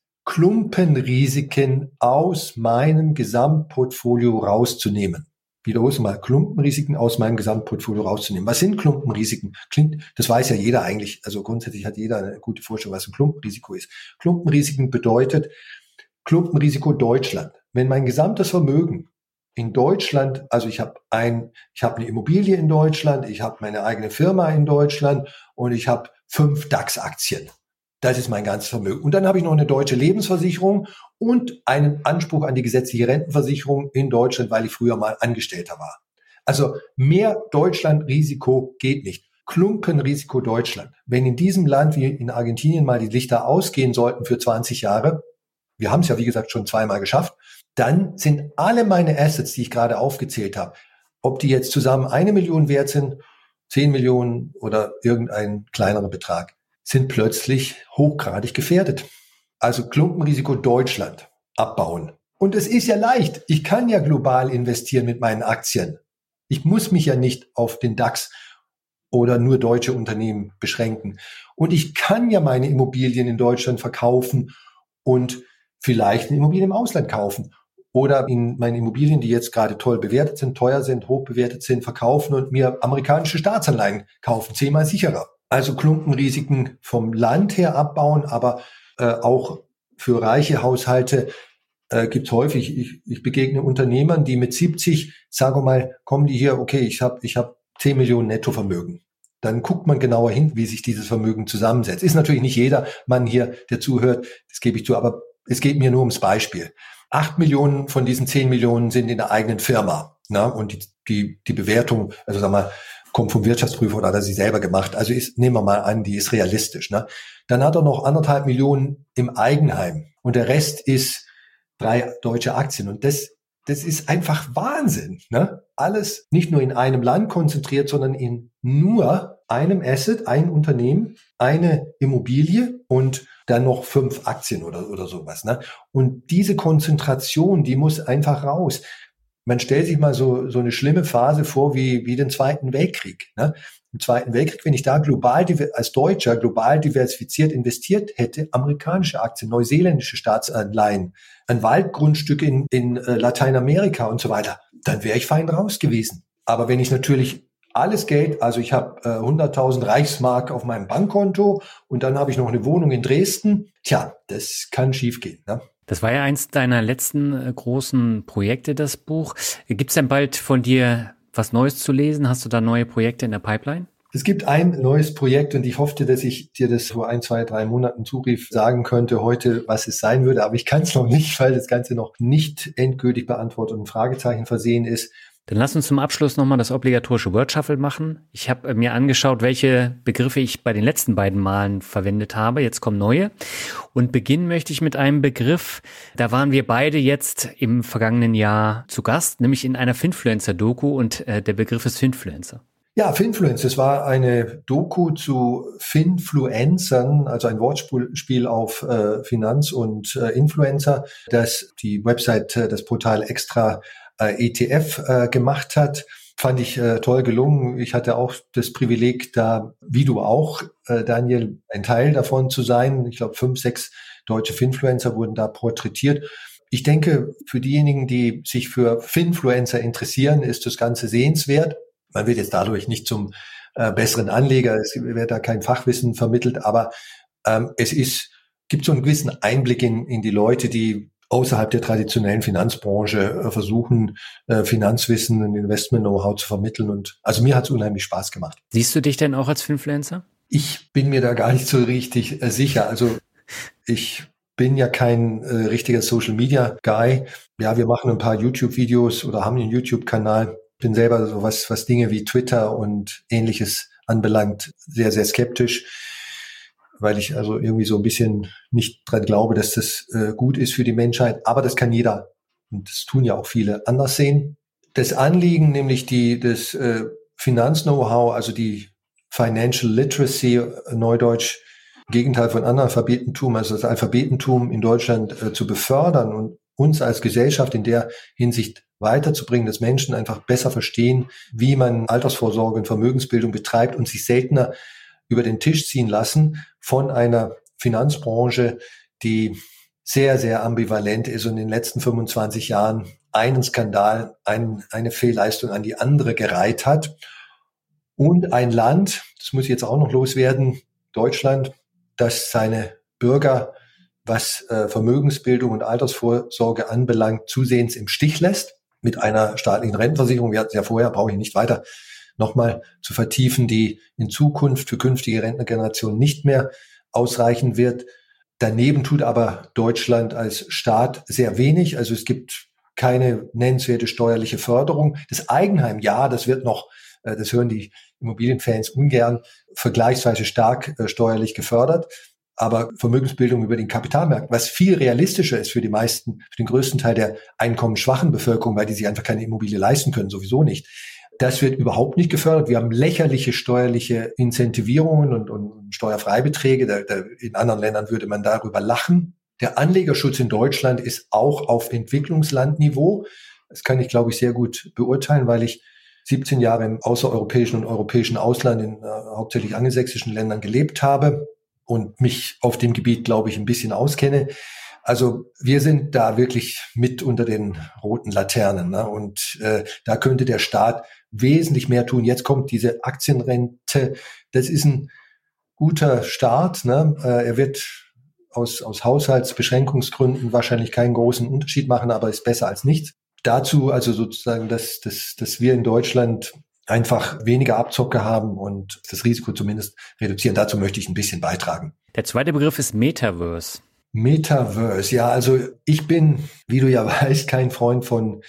Klumpenrisiken aus meinem Gesamtportfolio rauszunehmen. Wiederhol's mal, Klumpenrisiken aus meinem Gesamtportfolio rauszunehmen. Was sind Klumpenrisiken? Das weiß ja jeder eigentlich. Also grundsätzlich hat jeder eine gute Vorstellung, was ein Klumpenrisiko ist. Klumpenrisiken bedeutet, Klumpenrisiko Deutschland. Wenn mein gesamtes Vermögen in Deutschland, also ich habe eine Immobilie in Deutschland, ich habe meine eigene Firma in Deutschland und ich habe 5 DAX-Aktien. Das ist mein ganzes Vermögen. Und dann habe ich noch eine deutsche Lebensversicherung und einen Anspruch an die gesetzliche Rentenversicherung in Deutschland, weil ich früher mal Angestellter war. Also mehr Deutschlandrisiko geht nicht. Klumpenrisiko Deutschland. Wenn in diesem Land wie in Argentinien mal die Lichter ausgehen sollten für 20 Jahre, wir haben es ja wie gesagt schon 2-mal geschafft, dann sind alle meine Assets, die ich gerade aufgezählt habe, ob die jetzt zusammen 1 Million wert sind, 10 Millionen oder irgendein kleinerer Betrag, sind plötzlich hochgradig gefährdet. Also Klumpenrisiko Deutschland abbauen. Und es ist ja leicht. Ich kann ja global investieren mit meinen Aktien. Ich muss mich ja nicht auf den DAX oder nur deutsche Unternehmen beschränken. Und ich kann ja meine Immobilien in Deutschland verkaufen und vielleicht eine Immobilie im Ausland kaufen. Oder in meine Immobilien, die jetzt gerade toll bewertet sind, teuer sind, hoch bewertet sind, verkaufen und mir amerikanische Staatsanleihen kaufen. 10-mal sicherer. Also Klumpenrisiken vom Land her abbauen, aber auch für reiche Haushalte gibt's häufig. Ich begegne Unternehmern, die mit 70, sagen wir mal, kommen die hier, okay, ich hab 10 Millionen Nettovermögen. Dann guckt man genauer hin, wie sich dieses Vermögen zusammensetzt. Ist natürlich nicht jeder Mann hier, der zuhört, das gebe ich zu, aber es geht mir nur ums Beispiel. 8 Millionen von diesen 10 Millionen sind in der eigenen Firma. Ne? Und die Bewertung, also sag mal, kommt vom Wirtschaftsprüfer oder hat er sie selber gemacht. Also nehmen wir mal an, die ist realistisch. Ne? Dann hat er noch 1,5 Millionen im Eigenheim und der Rest ist 3 deutsche Aktien. Und das das ist einfach Wahnsinn, ne? Alles nicht nur in einem Land konzentriert, sondern in nur einem Asset, ein Unternehmen, eine Immobilie und dann noch 5 Aktien oder sowas, ne? Und diese Konzentration, die muss einfach raus. Man stellt sich mal so eine schlimme Phase vor wie den Zweiten Weltkrieg, ne? Im Zweiten Weltkrieg, wenn ich da als Deutscher global diversifiziert investiert hätte, amerikanische Aktien, neuseeländische Staatsanleihen, ein Waldgrundstück in Lateinamerika und so weiter, dann wäre ich fein raus gewesen. Aber wenn ich natürlich alles Geld, also ich habe 100.000 Reichsmark auf meinem Bankkonto und dann habe ich noch eine Wohnung in Dresden, das kann schiefgehen, ne? Das war ja eins deiner letzten großen Projekte, das Buch. Gibt's denn bald von dir was Neues zu lesen? Hast du da neue Projekte in der Pipeline? Es gibt ein neues Projekt und ich hoffte, dass ich dir das vor 1, 2, 3 Monaten zurief, sagen könnte heute, was es sein würde. Aber ich kann es noch nicht, weil das Ganze noch nicht endgültig beantwortet und ein Fragezeichen versehen ist. Dann lass uns zum Abschluss nochmal das obligatorische Word Shuffle machen. Ich habe mir angeschaut, welche Begriffe ich bei den letzten beiden Malen verwendet habe. Jetzt kommen neue. Und beginnen möchte ich mit einem Begriff, da waren wir beide jetzt im vergangenen Jahr zu Gast, nämlich in einer Finfluencer-Doku und der Begriff ist Finfluencer. Ja, Finfluencer, es war eine Doku zu Finfluencern, also ein Wortspiel auf Finanz und Influencer, das die Website, das Portal Extra ETF gemacht hat. Fand ich toll gelungen. Ich hatte auch das Privileg, da, wie du auch, Daniel, ein Teil davon zu sein. Ich glaube, 5, 6 deutsche Finfluencer wurden da porträtiert. Ich denke, für diejenigen, die sich für Finfluencer interessieren, ist das Ganze sehenswert. Man wird jetzt dadurch nicht zum besseren Anleger, es wird da kein Fachwissen vermittelt, aber gibt so einen gewissen Einblick in die Leute, die außerhalb der traditionellen Finanzbranche versuchen, Finanzwissen und Investment-Know-how zu vermitteln. Und also mir hat es unheimlich Spaß gemacht. Siehst du dich denn auch als Finfluencer? Ich bin mir da gar nicht so richtig sicher. Also ich bin ja kein richtiger Social-Media-Guy. Ja, wir machen ein paar YouTube-Videos oder haben einen YouTube-Kanal. Bin selber so was Dinge wie Twitter und Ähnliches anbelangt, sehr, sehr skeptisch, weil ich also irgendwie so ein bisschen nicht dran glaube, dass das gut ist für die Menschheit. Aber das kann jeder, und das tun ja auch viele, anders sehen. Das Anliegen, nämlich das Finanz-Know-how, also die Financial Literacy, Neudeutsch, Gegenteil von Analphabetentum, also das Alphabetentum in Deutschland zu befördern und uns als Gesellschaft in der Hinsicht weiterzubringen, dass Menschen einfach besser verstehen, wie man Altersvorsorge und Vermögensbildung betreibt und sich seltener über den Tisch ziehen lassen von einer Finanzbranche, die sehr, sehr ambivalent ist und in den letzten 25 Jahren einen Skandal, eine Fehlleistung an die andere gereiht hat. Und ein Land, das muss ich jetzt auch noch loswerden, Deutschland, das seine Bürger, was Vermögensbildung und Altersvorsorge anbelangt, zusehends im Stich lässt, mit einer staatlichen Rentenversicherung, wir hatten es ja vorher, brauche ich nicht weiter nochmal zu vertiefen, die in Zukunft für künftige Rentnergenerationen nicht mehr ausreichen wird. Daneben tut aber Deutschland als Staat sehr wenig. Also es gibt keine nennenswerte steuerliche Förderung. Das Eigenheim, ja, das wird noch, das hören die Immobilienfans ungern, vergleichsweise stark steuerlich gefördert. Aber Vermögensbildung über den Kapitalmarkt, was viel realistischer ist für die meisten, für den größten Teil der einkommensschwachen Bevölkerung, weil die sich einfach keine Immobilie leisten können, sowieso nicht. Das wird überhaupt nicht gefördert. Wir haben lächerliche steuerliche Incentivierungen und Steuerfreibeträge. In anderen Ländern würde man darüber lachen. Der Anlegerschutz in Deutschland ist auch auf Entwicklungslandniveau. Das kann ich, glaube ich, sehr gut beurteilen, weil ich 17 Jahre im außereuropäischen und europäischen Ausland in hauptsächlich angelsächsischen Ländern gelebt habe und mich auf dem Gebiet, glaube ich, ein bisschen auskenne. Also wir sind da wirklich mit unter den roten Laternen, ne? Und da könnte der Staat wesentlich mehr tun. Jetzt kommt diese Aktienrente. Das ist ein guter Start, ne? Er wird aus Haushaltsbeschränkungsgründen wahrscheinlich keinen großen Unterschied machen, aber ist besser als nichts. Dazu also sozusagen, dass wir in Deutschland einfach weniger Abzocke haben und das Risiko zumindest reduzieren. Dazu möchte ich ein bisschen beitragen. Der zweite Begriff ist Metaverse. Metaverse, ja, also ich bin, wie du ja weißt, kein Freund von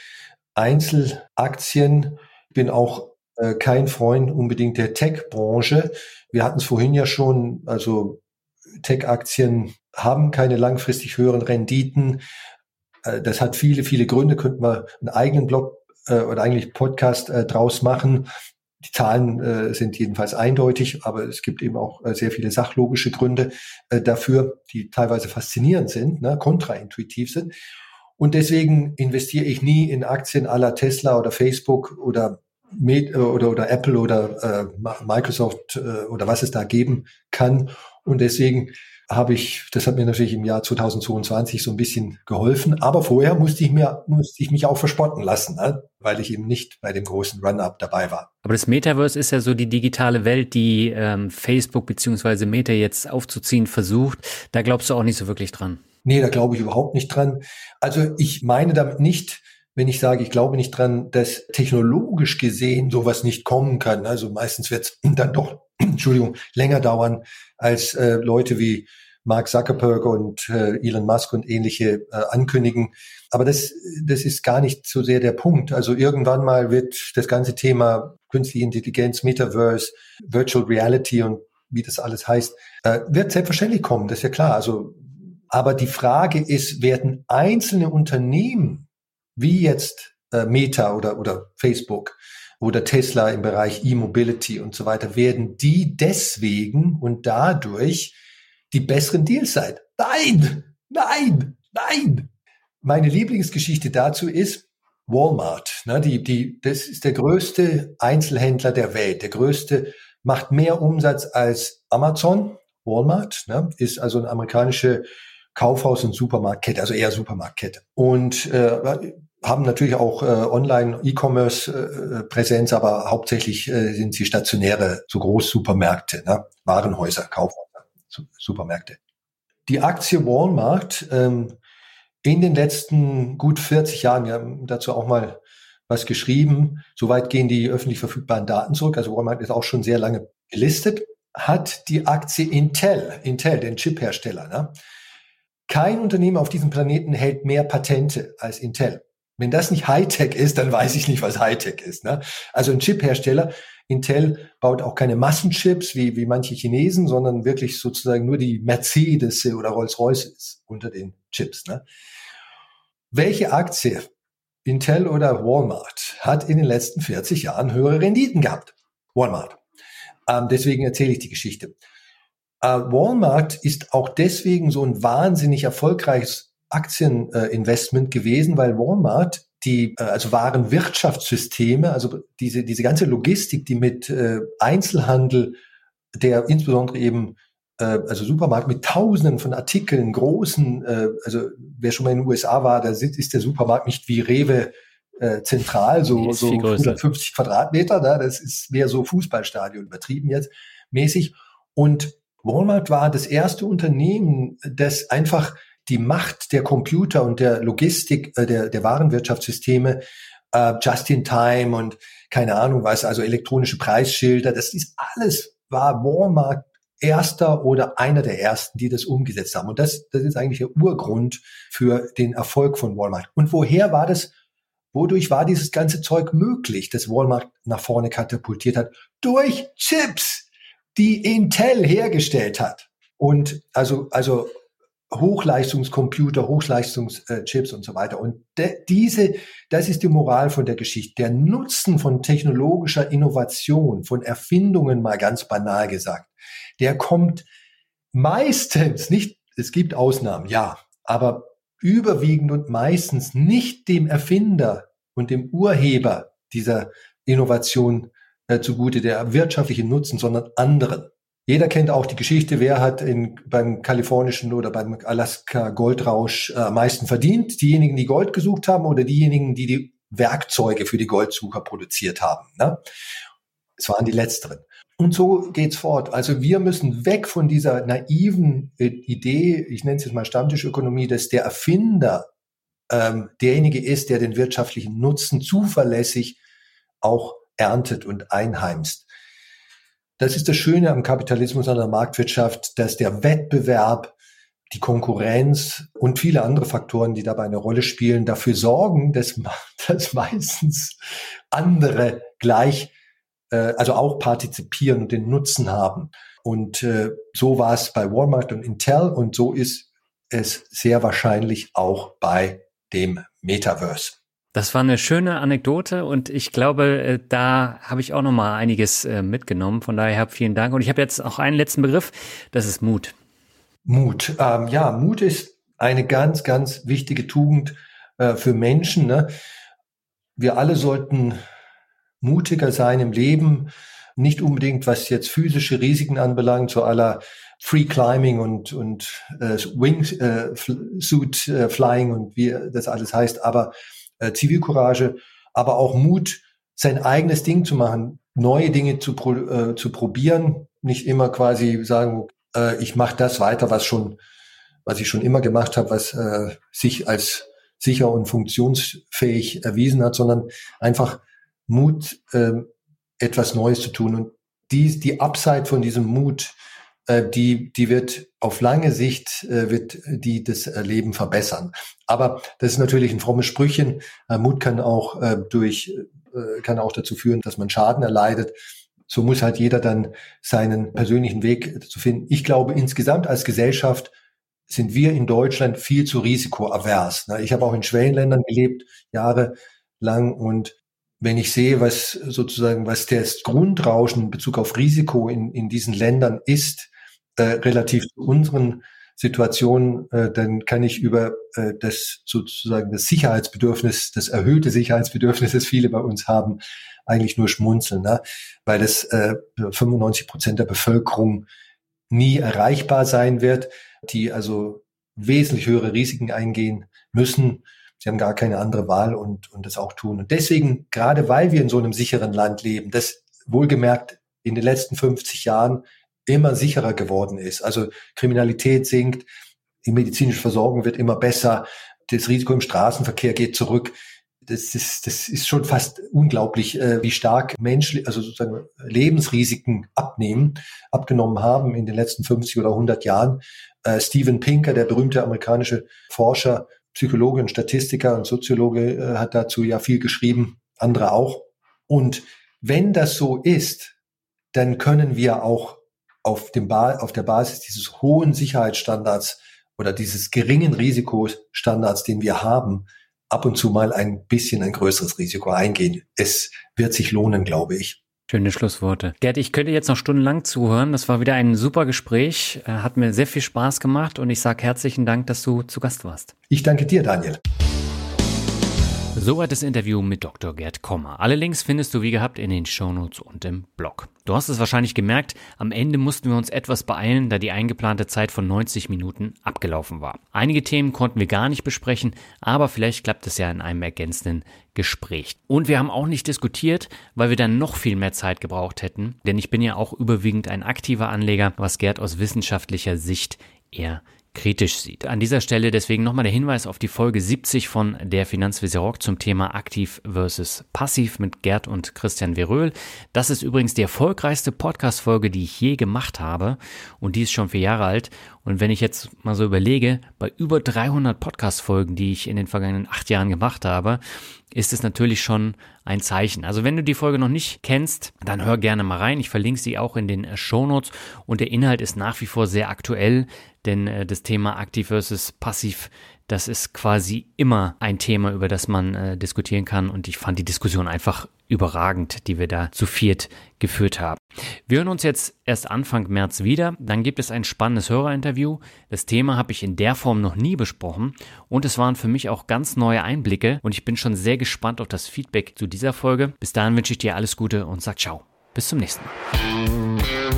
Einzelaktien, bin auch kein Freund unbedingt der Tech-Branche. Wir hatten es vorhin ja schon, also Tech-Aktien haben keine langfristig höheren Renditen. Das hat viele, viele Gründe, könnten wir einen eigenen Blog oder eigentlich Podcast draus machen. Die Zahlen sind jedenfalls eindeutig, aber es gibt eben auch sehr viele sachlogische Gründe dafür, die teilweise faszinierend sind, kontraintuitiv sind. Und deswegen investiere ich nie in Aktien à la Tesla oder Facebook oder Apple oder Microsoft oder was es da geben kann. Und deswegen das hat mir natürlich im Jahr 2022 so ein bisschen geholfen. Aber vorher musste ich mich auch verspotten lassen, weil ich eben nicht bei dem großen Run-Up dabei war. Aber das Metaverse ist ja so die digitale Welt, die Facebook bzw. Meta jetzt aufzuziehen versucht. Da glaubst du auch nicht so wirklich dran? Nee, da glaube ich überhaupt nicht dran. Also ich meine damit nicht, wenn ich sage, ich glaube nicht dran, dass technologisch gesehen sowas nicht kommen kann. Also meistens wird es dann doch, länger dauern, als Leute wie Mark Zuckerberg und Elon Musk und ähnliche ankündigen. Aber das ist gar nicht so sehr der Punkt. Also irgendwann mal wird das ganze Thema künstliche Intelligenz, Metaverse, Virtual Reality und wie das alles heißt, wird selbstverständlich kommen, das ist ja klar. Also, aber die Frage ist, werden einzelne Unternehmen wie jetzt Meta oder Facebook oder Tesla im Bereich E-Mobility und so weiter, werden die deswegen und dadurch die besseren Deals sein? Nein! Meine Lieblingsgeschichte dazu ist Walmart. Das ist der größte Einzelhändler der Welt. Der größte, macht mehr Umsatz als Amazon. Walmart ist also eine amerikanische Kaufhaus- und Supermarktkette, also eher Supermarktkette. Und haben natürlich auch Online-E-Commerce-Präsenz, aber hauptsächlich sind sie stationäre, so Großsupermärkte, Warenhäuser, Kaufhäuser, Supermärkte. Die Aktie Walmart in den letzten gut 40 Jahren, wir haben dazu auch mal was geschrieben, soweit gehen die öffentlich verfügbaren Daten zurück, also Walmart ist auch schon sehr lange gelistet, hat die Aktie Intel, den Chiphersteller. Kein Unternehmen auf diesem Planeten hält mehr Patente als Intel. Wenn das nicht Hightech ist, dann weiß ich nicht, was Hightech ist. Also ein Chiphersteller, Intel baut auch keine Massenchips wie manche Chinesen, sondern wirklich sozusagen nur die Mercedes oder Rolls-Royce ist unter den Chips. Welche Aktie, Intel oder Walmart, hat in den letzten 40 Jahren höhere Renditen gehabt? Walmart. Deswegen erzähle ich die Geschichte. Walmart ist auch deswegen so ein wahnsinnig erfolgreiches Aktieninvestment gewesen, weil Walmart also Warenwirtschaftssysteme, also diese ganze Logistik, die mit Einzelhandel, der insbesondere eben also Supermarkt mit Tausenden von Artikeln, großen, also wer schon mal in den USA war, da ist der Supermarkt nicht wie Rewe zentral, so 150 Quadratmeter, das ist mehr so Fußballstadion, übertrieben jetzt mäßig. Und Walmart war das erste Unternehmen, das einfach die Macht der Computer und der Logistik, der Warenwirtschaftssysteme, just in time und keine Ahnung was, also elektronische Preisschilder, das ist alles, war Walmart erster oder einer der ersten, die das umgesetzt haben. Und das ist eigentlich der Urgrund für den Erfolg von Walmart. Und wodurch war dieses ganze Zeug möglich, das Walmart nach vorne katapultiert hat? Durch Chips, die Intel hergestellt hat. Und also Hochleistungscomputer, Hochleistungschips und so weiter. Und das ist die Moral von der Geschichte. Der Nutzen von technologischer Innovation, von Erfindungen, mal ganz banal gesagt, der kommt meistens nicht, es gibt Ausnahmen, ja, aber überwiegend und meistens nicht dem Erfinder und dem Urheber dieser Innovation zugute, der wirtschaftliche Nutzen, sondern anderen. Jeder kennt auch die Geschichte, wer hat beim kalifornischen oder beim Alaska Goldrausch am meisten verdient? Diejenigen, die Gold gesucht haben oder diejenigen, die die Werkzeuge für die Goldsucher produziert haben? Es waren die Letzteren. Und so geht's fort. Also wir müssen weg von dieser naiven Idee, ich nenne es jetzt mal Stammtischökonomie, dass der Erfinder derjenige ist, der den wirtschaftlichen Nutzen zuverlässig auch erntet und einheimst. Das ist das Schöne am Kapitalismus, an der Marktwirtschaft, dass der Wettbewerb, die Konkurrenz und viele andere Faktoren, die dabei eine Rolle spielen, dafür sorgen, dass meistens andere gleich, also auch partizipieren und den Nutzen haben. Und so war es bei Walmart und Intel und so ist es sehr wahrscheinlich auch bei dem Metaverse. Das war eine schöne Anekdote und ich glaube, da habe ich auch noch mal einiges mitgenommen. Von daher vielen Dank. Und ich habe jetzt auch einen letzten Begriff, das ist Mut. Mut. Mut ist eine ganz, ganz wichtige Tugend für Menschen. Ne? Wir alle sollten mutiger sein im Leben. Nicht unbedingt, was jetzt physische Risiken anbelangt, so aller Free Climbing und Wingsuit Flying und wie das alles heißt, aber Zivilcourage, aber auch Mut, sein eigenes Ding zu machen, neue Dinge zu probieren, nicht immer quasi sagen, ich mache das weiter, was ich schon immer gemacht habe, was sich als sicher und funktionsfähig erwiesen hat, sondern einfach Mut, etwas Neues zu tun. Und die Upside von diesem Mut, die wird auf lange Sicht wird die das Leben verbessern. Aber das ist natürlich ein frommes Sprüchchen. Mut kann auch dazu führen, dass man Schaden erleidet. So muss halt jeder dann seinen persönlichen Weg zu finden. Ich glaube, insgesamt als Gesellschaft sind wir in Deutschland viel zu risikoavers. Ich habe auch in Schwellenländern gelebt, jahrelang, und wenn ich sehe, was das Grundrauschen in Bezug auf Risiko in diesen Ländern ist, relativ zu unseren Situationen, dann kann ich über das Sicherheitsbedürfnis, das erhöhte Sicherheitsbedürfnis, das viele bei uns haben, eigentlich nur schmunzeln, ne? Weil das 95% der Bevölkerung nie erreichbar sein wird, die also wesentlich höhere Risiken eingehen müssen. Sie haben gar keine andere Wahl und das auch tun. Und deswegen, gerade weil wir in so einem sicheren Land leben, das wohlgemerkt in den letzten 50 Jahren immer sicherer geworden ist. Also Kriminalität sinkt, die medizinische Versorgung wird immer besser, das Risiko im Straßenverkehr geht zurück. Das ist schon fast unglaublich, wie stark Lebensrisiken abgenommen haben in den letzten 50 oder 100 Jahren. Steven Pinker, der berühmte amerikanische Forscher, Psychologe und Statistiker und Soziologe, hat dazu ja viel geschrieben, andere auch. Und wenn das so ist, dann können wir auch auf der Basis dieses hohen Sicherheitsstandards oder dieses geringen Risikostandards, den wir haben, ab und zu mal ein bisschen ein größeres Risiko eingehen. Es wird sich lohnen, glaube ich. Schöne Schlussworte. Gerd, ich könnte jetzt noch stundenlang zuhören. Das war wieder ein super Gespräch. Hat mir sehr viel Spaß gemacht und ich sage herzlichen Dank, dass du zu Gast warst. Ich danke dir, Daniel. Soweit das Interview mit Dr. Gerd Kommer. Alle Links findest du wie gehabt in den Shownotes und im Blog. Du hast es wahrscheinlich gemerkt, am Ende mussten wir uns etwas beeilen, da die eingeplante Zeit von 90 Minuten abgelaufen war. Einige Themen konnten wir gar nicht besprechen, aber vielleicht klappt es ja in einem ergänzenden Gespräch. Und wir haben auch nicht diskutiert, weil wir dann noch viel mehr Zeit gebraucht hätten, denn ich bin ja auch überwiegend ein aktiver Anleger, was Gerd aus wissenschaftlicher Sicht eher kritisch sieht. An dieser Stelle deswegen nochmal der Hinweis auf die Folge 70 von der Finanzvisier Rock zum Thema Aktiv versus Passiv mit Gerd und Christian Veröhl. Das ist übrigens die erfolgreichste Podcast-Folge, die ich je gemacht habe, und die ist schon 4 Jahre alt. Und wenn ich jetzt mal so überlege, bei über 300 Podcast-Folgen, die ich in den vergangenen 8 Jahren gemacht habe, ist es natürlich schon ein Zeichen. Also wenn du die Folge noch nicht kennst, dann hör gerne mal rein. Ich verlinke sie auch in den Shownotes und der Inhalt ist nach wie vor sehr aktuell, denn das Thema Aktiv versus Passiv, das ist quasi immer ein Thema, über das man diskutieren kann, und ich fand die Diskussion einfach überragend, die wir da zu viert geführt haben. Wir hören uns jetzt erst Anfang März wieder, dann gibt es ein spannendes Hörerinterview. Das Thema habe ich in der Form noch nie besprochen und es waren für mich auch ganz neue Einblicke und ich bin schon sehr gespannt auf das Feedback zu dieser Folge. Bis dahin wünsche ich dir alles Gute und sag ciao. Bis zum nächsten Mal.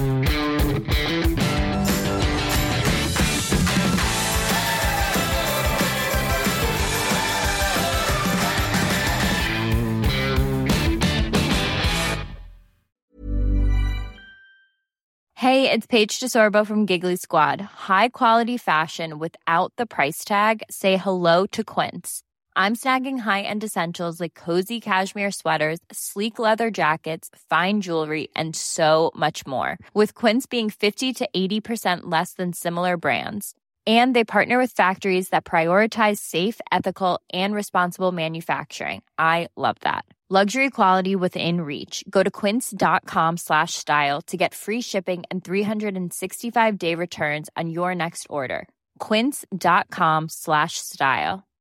Hey, it's Paige DeSorbo from Giggly Squad. High quality fashion without the price tag. Say hello to Quince. I'm snagging high-end essentials like cozy cashmere sweaters, sleek leather jackets, fine jewelry, and so much more. With Quince being 50 to 80% less than similar brands. And they partner with factories that prioritize safe, ethical, and responsible manufacturing. I love that. Luxury quality within reach. Go to quince.com/style to get free shipping and 365-day returns on your next order. Quince.com/style.